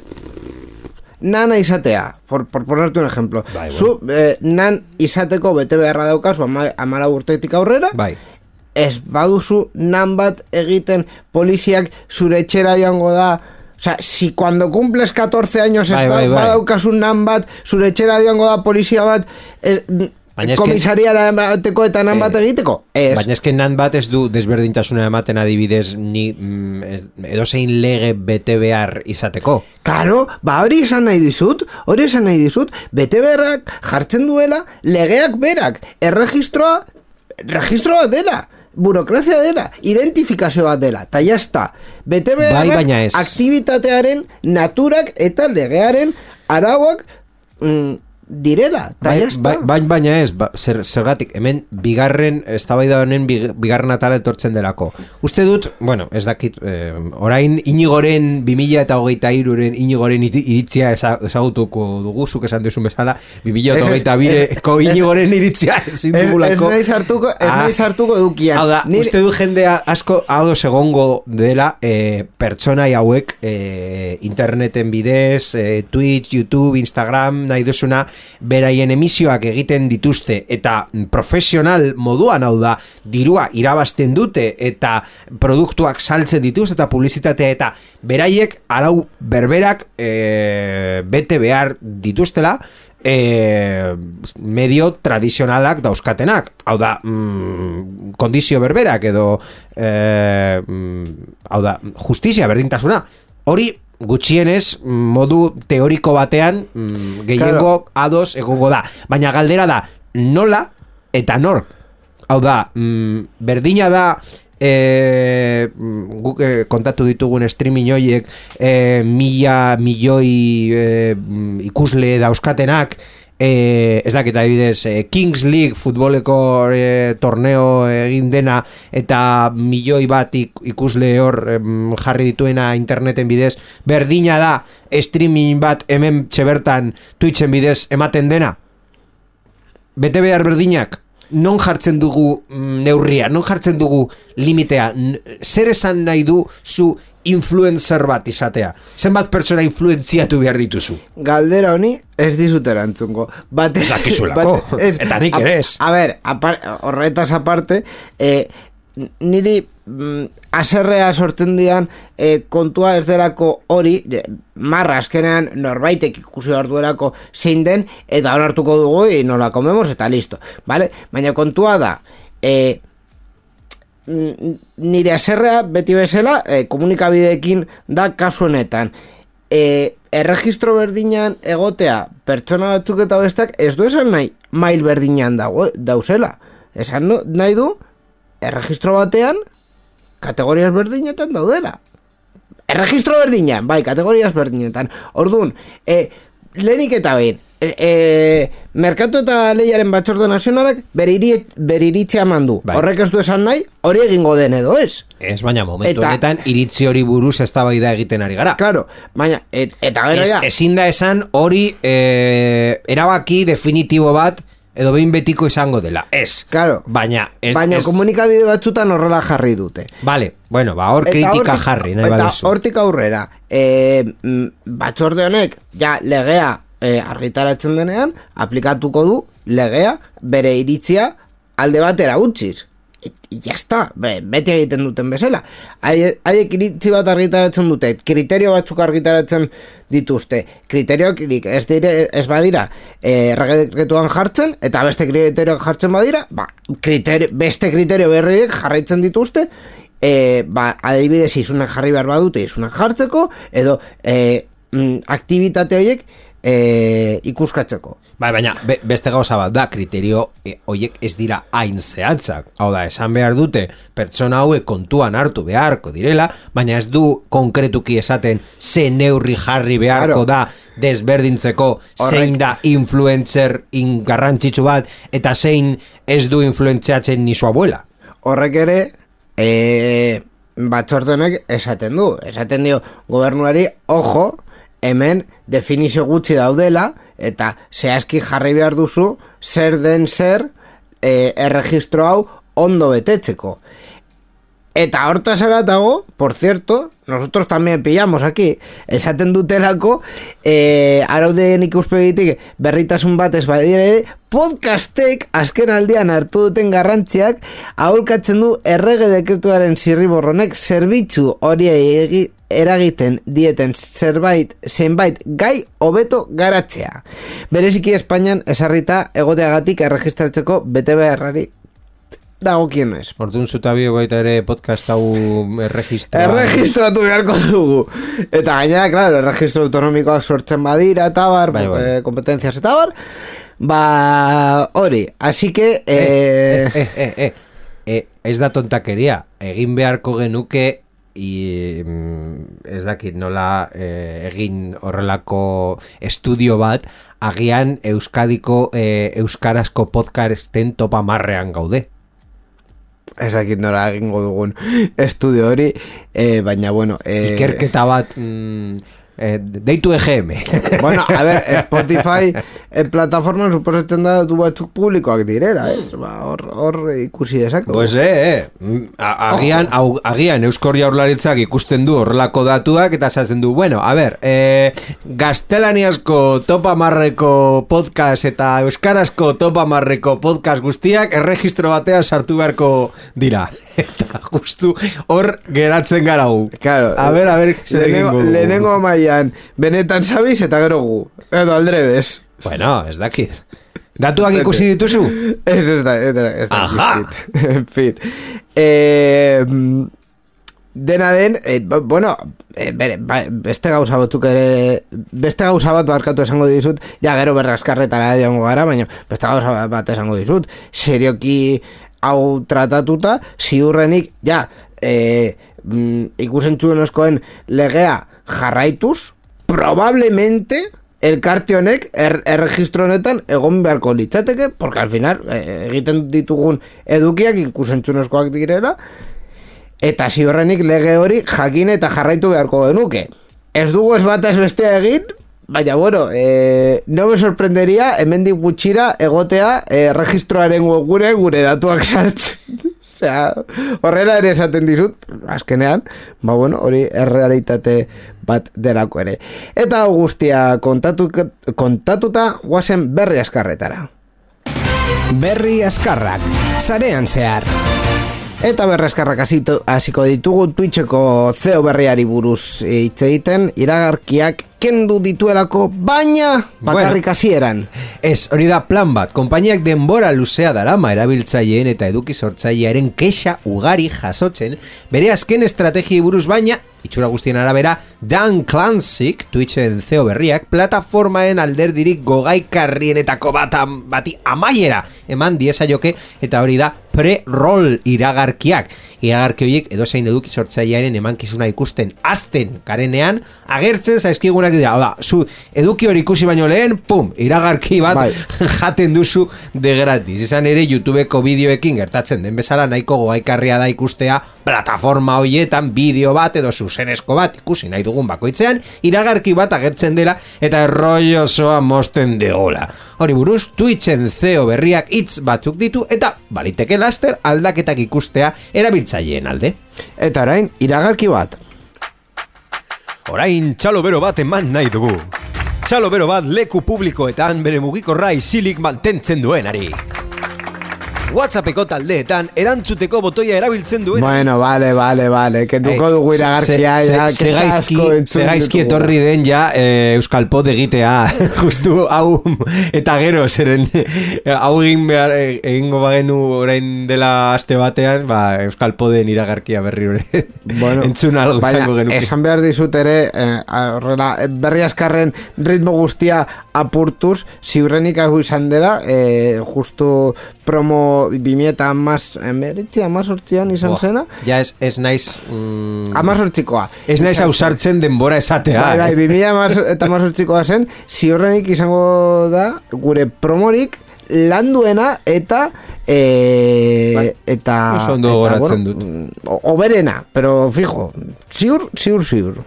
nana izatea, por, por ponerte un ejemplo. Bai, Zu, eh, nan izateko bete beharra daukazu ama, amala urtetik aurrera, Bai. ez baduzu nan bat egiten poliziak zure etxera joango da. O sea, si cuando cumples catorce años Bai, ez da, bai, bai. badaukazu nan bat, zure etxera joango da polizia bat, eh, Baina eske- komisariara bateko eta nan bat Eh, egiteko. Ez. Baina esken nan bat ez du desberdintasuna ematen adibidez ni mm, ez- edozein lege bete behar izateko. Claro, ba hori esan nahi dizut, hori esan nahi dizut, bete beharrak jartzen duela legeak berak, erregistroa, registroa dela, burokrazia dela, identifikazio bat dela, eta jazta, bete beharrak baina ez. aktibitatearen naturak eta legearen arauak mm, direla, eta Bai, jazta. bai, bai, baina ez, ba, zer, zergatik, hemen bigarren, eztabaida honen big, bigarren atala etortzen delako. Uste dut, bueno, ez dakit, eh, orain inigoren bi mila eta hogeita iruren inigoren iti- iritzia eza- ezagutuko dugu, zuk esan duzun bezala, bi mila Ez, eta ez, hogeita ez, bireko ez, inigoren iritzia ezin Ez, ez dugulako. nahi sartuko, ez Ah. nahi sartuko edukian. Hau da, Nire- uste du jendea asko ados egongo dela eh, pertsonai hauek eh, interneten bidez, eh, Twitch, YouTube, Instagram, nahi duzuna, beraien emisioak egiten dituzte eta profesional moduan, hau da, dirua irabazten dute eta produktuak saltzen dituzte eta publizitatea eta beraiek arau berberak eh, bete behar dituztela e, medio tradizionalak dauzkatenak. Hau da, mm, kondizio berberak edo e, mm, hau da, justizia berdintasuna. Hori gutxienez modu teoriko batean mm, gehiengo ados egongo da. Baina galdera da, nola eta nork? Hau da, mm, berdina da e, guk e, kontatu ditugun streaming hoiek e, mila milioi e, ikusle dauzkatenak, e, ez dakit adibidez e, Kings League futboleko e, torneo egin dena eta milioi bat ik, ikusle hor em, jarri dituena interneten bidez, berdina da streaming bat hemen txebertan Twitchen bidez ematen dena? Bete behar berdinak? Non jartzen dugu mm, neurria, non jartzen dugu limitea, N- zer esan nahi du zu influencer bat izatea? Zenbat pertsona influenziatu behar dituzu? Galdera honi ez dizut erantzungo. Batez, Ez dakizulako. batez- Eta nik ere ez. A, a ber, apar, horretaz aparte, eh, niri mm, aserrea sortzen dian eh, kontua ez delako hori, eh, marra azkenean norbaitek ikusi behar duelako zein den, eta onartuko dugu y nos la comemos eta listo, vale? Baina kontua da, eh, mm, nire aserrea beti bezala eh, komunikabideekin da kasu honetan. E, erregistro berdinan egotea pertsona batzuk eta bestak ez du esan nahi mail berdinan dago, dauzela. Esan no, nahi du erregistro batean kategorias berdinetan daudela. Erregistro berdinan, bai, kategorias berdinetan. Orduan, e, lehenik eta behin, e, e, Merkatu eta Lehiaren Batzorde Nazionalak beriritzea mandu. Bai. Horrek ez du esan nahi, hori egingo den edo ez. Ez, baina momentu Eta- honetan iritzi hori buruz eztabaida egiten ari gara. Claro, baina, et, eta gero Ez, ja. ezin da esan hori e, erabaki definitibo bat edo behin betiko izango dela. Ez. Claro. Baina, ez, Baina ez... komunikabide batzutan horrela jarri dute. Vale, bueno, ba, hor kritika hortik, jarri, nahi eta baduzu. hortik aurrera, e, batzorde honek, ja, legea e, argitaratzen denean, aplikatuko du legea bere iritzia alde batera utziz. I jazta, be, beti egiten duten bezala. Haiek iritzi bat argitaratzen dute, kriterio batzuk argitaratzen dituzte. Kriterioak ez, dire, ez badira e, errege dekretuan jartzen, eta beste kriterioak jartzen badira, ba, kriterio, beste kriterio berriek jarraitzen dituzte, e, ba, adibidez izunak jarri behar badute izunak jartzeko, edo e, mm, aktivitate horiek e, ikuskatzeko. Bai, baina be, beste gauza bat da, kriterio e, oiek ez dira hain zehatzak. Hau da, esan behar dute pertsona hauek kontuan hartu beharko direla, baina ez du konkretuki esaten ze neurri jarri beharko claro. da desberdintzeko zein da influencer ingarrantzitsu bat eta zein ez du influentziatzen ni su abuela. Horrek ere e, batzordenek esaten du, esaten dio gobernuari, ojo, hemen definizio gutxi daudela eta zehazki jarri behar duzu zer den zer e, erregistro hau ondo betetzeko. Eta hortaz aratago, por cierto, nosotros también pillamos aquí, esaten dutelako e, arauden ikuspegitik berritasun bat ez badire, podcastek azken aldian hartu duten garrantziak aholkatzen du errege dekretuaren zirriborronek zerbitzu hori egi eragiten dieten zerbait zenbait gai hobeto garatzea. Bereziki Espainian esarrita egoteagatik erregistratzeko bete beharrari dagokien ez. Orduan zutabio baita ere podcast hau erregistra... Erregistratu beharko dugu. Eta gainera, claro, erregistro autonomikoak sortzen badira eta bar, bai, bai. Eh, kompetenzias eta bar, ba, hori, así que... Eh... Eh, eh, eh, eh, eh, ez da tontakeria, egin beharko genuke I, ez dakit nola eh, egin horrelako estudio bat, agian Euskadiko eh, euskarazko podcasten topa marrean gaude. Ez dakit nora egingo dugun estudio hori, eh, baina bueno... Eh... Ikerketa bat... Mm, Eh, deitu E G M. Bueno, a ver, Spotify en plataforman suposetzen da du batzuk publikoak direra, eh? Hor, hor ikusi dezakegu. Pues eh, eh. A, agian, au, agian Euskor Jaurlaritzak ikusten du horrelako datuak eta esaten du, bueno, a ver, eh, gaztelaniazko topa marreko podcast eta euskarazko topa marreko podcast guztiak erregistro batean sartu beharko dira. Eta justu hor geratzen gara gu. Claro, a ver, a ver, lehenengo, lehenengo amaian benetan sabiz eta gero gu. Edo aldrebes. Bueno, ez dakit. Datuak ikusi dituzu? Ez, ez da, ez da, ez da. Aha! En fin. Eh, dena den, eh, bueno, eh, bere, ba, beste gauza batzuk ere, beste gauza bat barkatu esango dizut, ja gero berrazkarretara edango gara, baina beste gauza bat esango dizut, serioki hau tratatuta, ziurrenik, ja, e, mm, ikusentzuen legea jarraituz, probablemente elkarte honek er, erregistro honetan egon beharko litzateke, porque al final e, egiten ditugun edukiak ikusentzunezkoak direla, eta ziurrenik lege hori jakin eta jarraitu beharko genuke. Ez dugu ez bat ez bestea egin, baina, bueno, eh, no me sorprenderia hemendik gutxira egotea eh, registroaren webgune gure datuak sartzen. Osea, horrela ere esaten dizut, azkenean, ba, bueno, hori errealitate bat delako ere. Eta guztia kontatu, kontatuta guazen berri askarretara. Berri askarrak, sarean zehar. Eta berrezkarrak hasiko ditugu Twitcheko C E O berriari buruz hitz egiten, iragarkiak kendu dituelako, baina bakarrik hasieran. Bueno, ez, hori da plan bat. Konpainiak denbora luzea darama erabiltzaileen eta eduki sortzailearen kexa ugari jasotzen, bere azken estrategiei buruz, baina itxura guztien arabera, Dan Clancyk, Twitchen C E O berriak, plataformaen alderdirik gogaikarrienetako bat bati amaiera eman diezaioke, eta hori da pre-roll iragarkiak. Iragarki horiek edozein eduki sortzailearen emankizuna ikusten azten karenean, agertzen zaizkigunak dira. Oda, zu eduki hori ikusi baino lehen, pum, iragarki bat bai. Jaten duzu de gratis. Izan ere YouTubeko bideoekin gertatzen den bezala, nahiko gogaikarria da ikustea plataforma horietan bideo bat edo zuzenezko bat ikusi nahi dugun bakoitzean, iragarki bat agertzen dela eta erroi osoa mosten degola. Hori buruz, Twitchen C E O berriak hitz batzuk ditu eta baliteke laster aldaketak ikustea erabiltzaileen alde. Eta orain, iragarki bat. Orain txalo bero bat eman nahi dugu. Txalo bero bat leku publikoetan bere mugikorra isilik mantentzen duenari. WhatsAppeko taldeetan erantzuteko botoia erabiltzen duen. Bueno, vale, vale, vale. Kenduko dugu iragarkia. Segaizki etorri den ja eh, Euskal Pod egitea. Justu hau eta gero zeren hau egin behar egingo bagenu orain dela aste batean, ba, Euskal Poden iragarkia berri hori. Bueno, entzun algo izango genuke. Esan behar dizut ere eh, arrela, berri askarren ritmo guztia apurtuz, ziurrenik hau izan dela, eh, justu promo bimieta amaz emeritzi, amazortzian izan oh, zena. Ja ez, ez naiz mm, amazortzikoa. Ez naiz hausartzen denbora esatea. Bai, bai, bimila eta amazortzikoa zen, ziurrenik izango da gure promorik landuena eta e, bai, eta oso ondo goratzen dut. Oberena, pero fijo, ziur, ziur, ziur.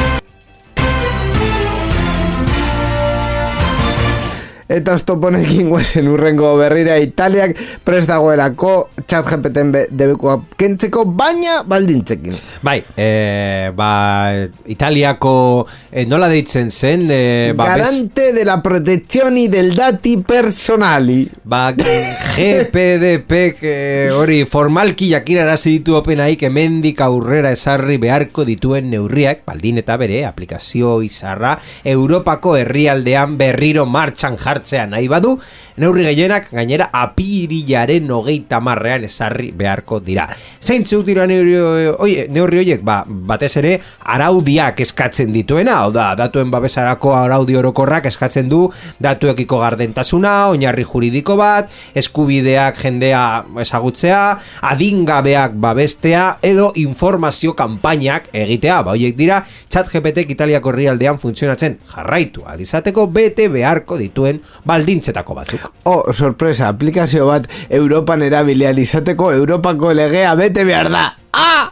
Eta oztoponekin guazen urrengo berrira Italiak prest dagoelako ChatGPTen debekua kentzeko, baina baldintzekin. Bai, e, ba, Italiako e, nola deitzen zen? E, ba, Garante bes... de la protezioni del dati personali. Ba, G P D P hori formalki jakinarazi ditu openaik hemendik aurrera esarri beharko dituen neurriak, baldin eta bere aplikazio izarra Europako herrialdean berriro martxan jartzen nahi badu, neurri gehienak gainera apirilaren hogeita marrean esarri beharko dira. Zeintzuk dira neurri, oie, neurri horiek? Ba, batez ere araudiak eskatzen dituena, hau da, datuen babesarako araudi orokorrak eskatzen du datuekiko gardentasuna, oinarri juridiko bat, eskubideak jendea ezagutzea, adingabeak babestea, edo informazio kanpainak egitea. Ba, horiek dira ChatGPTek Italiako herrialdean funtzionatzen jarraitu alizateko bete beharko dituen baldintzetako batzuk. Oh, sorpresa, aplikazio bat Europan erabilia izateko Europako legea bete behar da. Ah!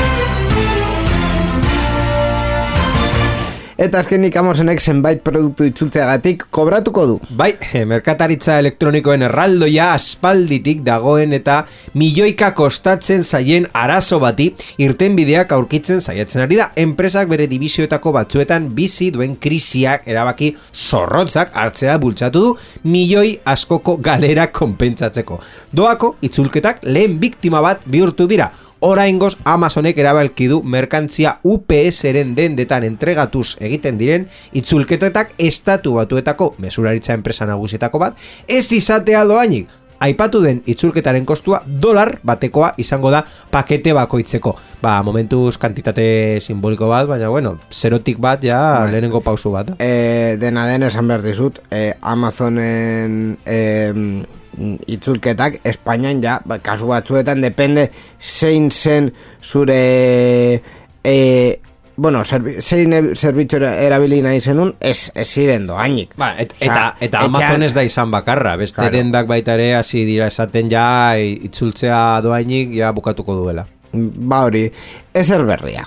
Eta azkenik Amazonek zenbait produktu itzultzeagatik kobratuko du. Bai, merkataritza elektronikoen erraldoia aspalditik dagoen eta milioika kostatzen zaien arazo bati irtenbideak aurkitzen saiatzen ari da. Enpresak bere divisioetako batzuetan bizi duen krisiak erabaki zorrotzak hartzea bultzatu du milioi askoko galera konpentsatzeko. Doako itzulketak lehen biktima bat bihurtu dira. Oraingoz Amazonek erabalki du merkantzia U P S-ren dendetan entregatuz egiten diren itzulketetak estatu batuetako mesuraritza enpresa nagusietako bat ez izatea doainik. Aipatu den itzulketaren kostua dolar batekoa izango da pakete bakoitzeko. Ba, momentuz kantitate simboliko bat, baina bueno, zerotik bat ja bai. Lehenengo pausu bat. E, dena den esan behar dizut, e, Amazonen e, itzulketak Espainian ja, kasu batzuetan depende zein zen zure e, bueno, serbi, zein zerbitzu erabili nahi zenun, ez, ez ziren doainik. Ba, et, eta, eta, eta Amazon ez da izan bakarra, beste claro. Dendak baita ere hasi dira esaten ja itzultzea doainik ja bukatuko duela. Ba hori, ezer berria.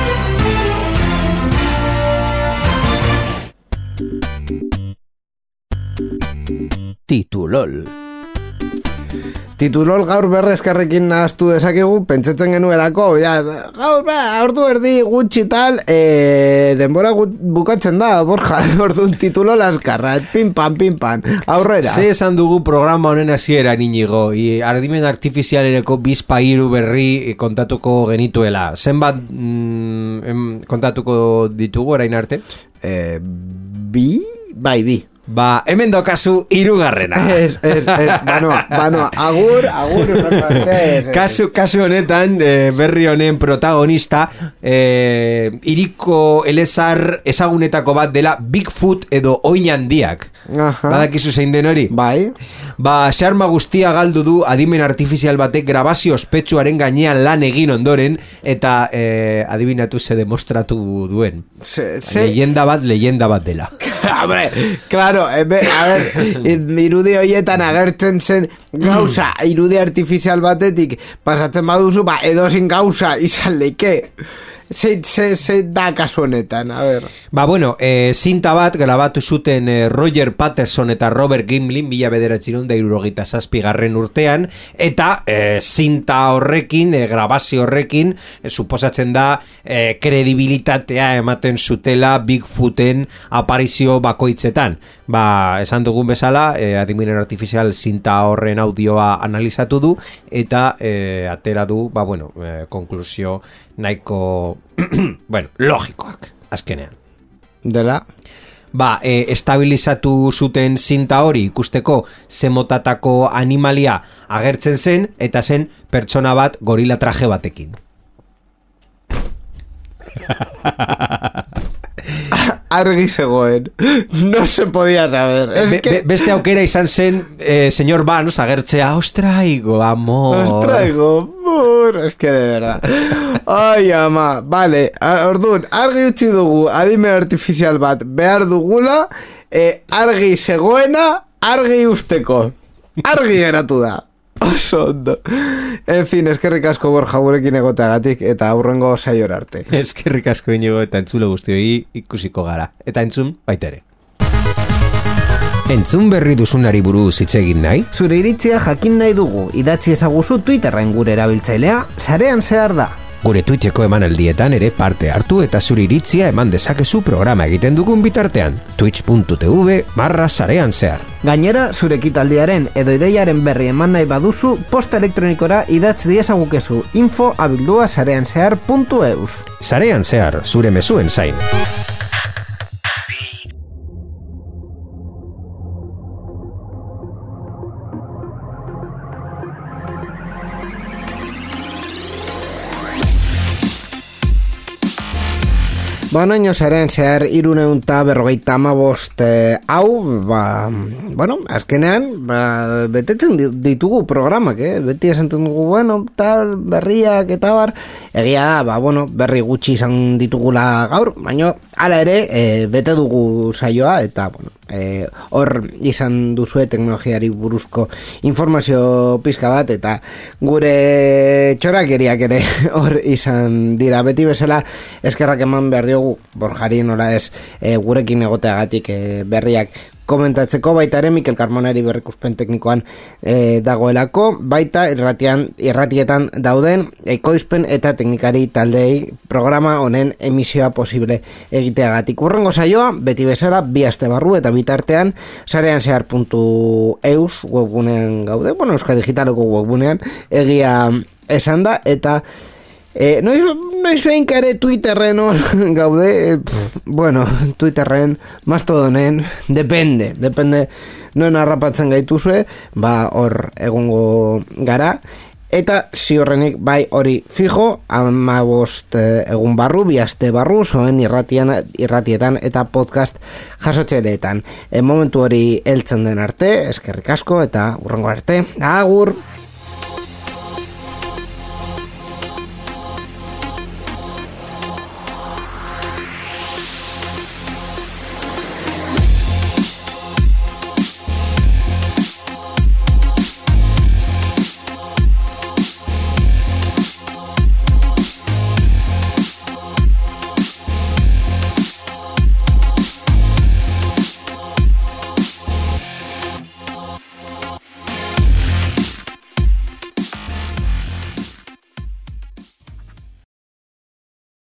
Titulol. Titulol gaur berrezkarrekin nahaztu dezakegu, pentsatzen genuelako, ja, gaur, ba, ordu erdi gutxi tal, e, denbora gut, bukatzen da, Borja, orduan titulol azkarra, pin pan, pin pan, aurrera. Ze esan dugu programa honen hasiera Inigo, i ardimen artifizialereko bizpa hiru berri kontatuko genituela, zenbat mm, em, kontatuko ditugu orain arte? E, bi? Bai, bi. Ba, hemen daukazu hirugarrena. Ez, ez, ez, banoa, banoa, agur, agur, ez, kasu, kasu honetan, e, berri honen protagonista, e, iriko elezar ezagunetako bat dela Bigfoot edo oin handiak. Aha. Badakizu zein den hori? Bai. Ba, xarma guztia galdu du adimen artifizial batek grabazio ospetsuaren gainean lan egin ondoren, eta e, adibinatu ze demostratu duen. Se, se... Leyenda bat, leyenda bat dela. Hombre, claro, ebe, a ver, irudi hoietan agertzen zen gauza, irudi artifizial batetik pasatzen baduzu, ba, edozin gauza izan leike. Ze, ze, ze da kasu honetan, a ber. Ba, bueno, e, zinta bat grabatu zuten e, Roger Patterson eta Robert Gimlin mila bederatziehun eta hirurogeita zazpigarren urtean, eta e, zinta horrekin, e, grabazio horrekin, e, suposatzen da e, kredibilitatea ematen zutela Bigfooten aparizio bakoitzetan. Ba, esan dugun bezala, e, adimen artifizial zinta horren audioa analizatu du, eta e, atera du, ba, bueno, e, konklusio nahiko, bueno, logikoak, azkenean. Dela? Ba, e, estabilizatu zuten zinta hori ikusteko zemotatako animalia agertzen zen, eta zen pertsona bat gorila traje batekin. Argi zegoen. No se podía saber. Es be, que... be, beste aukera izan zen, eh, señor Barnes agertzea, os traigo, amor. Os traigo, amor. Es que de verdad. Ai, ama. Vale, orduan, argi utzi dugu adime artifizial bat behar dugula, eh, argi zegoena, argi usteko. Argi geratu da. Oso ondo. En fin, eskerrik asko Borja gurekin egoteagatik eta aurrengo saiora arte. Eskerrik asko inigo eta entzule guztioi ikusiko gara. Eta entzun baita ere. Entzun berri duzunari buruz hitz egin nahi? Zure iritzia jakin nahi dugu. Idatzi ezaguzu Twitterren gure erabiltzailea, sarean zehar da. Gure Twitcheko emanaldietan ere parte hartu eta zure iritzia eman dezakezu programa egiten dugun bitartean. Twitch.tv barra sarean zehar. Gainera, zure ekitaldiaren edo ideiaren berri eman nahi baduzu, posta elektronikora idatz diezagukezu info abildua sarean zehar puntu eus. Sarean zehar, zure mezuen zain. Bueno, ino zaren zehar iruneunta berrogeita amabost eh, hau, ba, bueno, azkenean, ba, betetzen ditugu programak, eh? Beti esantzen dugu, bueno, tal, berriak eta bar, egia, ba, bueno, berri gutxi izan ditugula gaur, baina hala ere, eh, bete dugu saioa, eta, bueno, eh, hor izan duzue teknologiari buruzko informazio pizka bat, eta gure txorakeriak ere hor izan dira, beti bezala eskerrak eman behar diogu Borjari nola ez e, gurekin egoteagatik e, berriak komentatzeko, baita ere Mikel Carmonari berrikuspen teknikoan e, dagoelako, baita irratian, irratietan dauden ekoizpen eta teknikari taldei programa honen emisioa posible egiteagatik. Urrengo saioa, beti bezala, bi aste barru eta bitartean sarean zehar puntu eus webgunean gaude, bueno, Euskadi Digitaleko webgunean egia esan da, eta Eh, noiz, noiz behinka ere Twitterren hor gaude, eh, pff, bueno, Twitterren, Mastodonen, depende, depende non harrapatzen gaituzue, ba hor egongo gara, eta ziurrenik bai hori fijo, amabost eh, egun barru, bi aste barru, zoen irratian, irratietan eta podcast jasotzeleetan. E, momentu hori heltzen den arte, eskerrik asko eta urrengo arte, agur!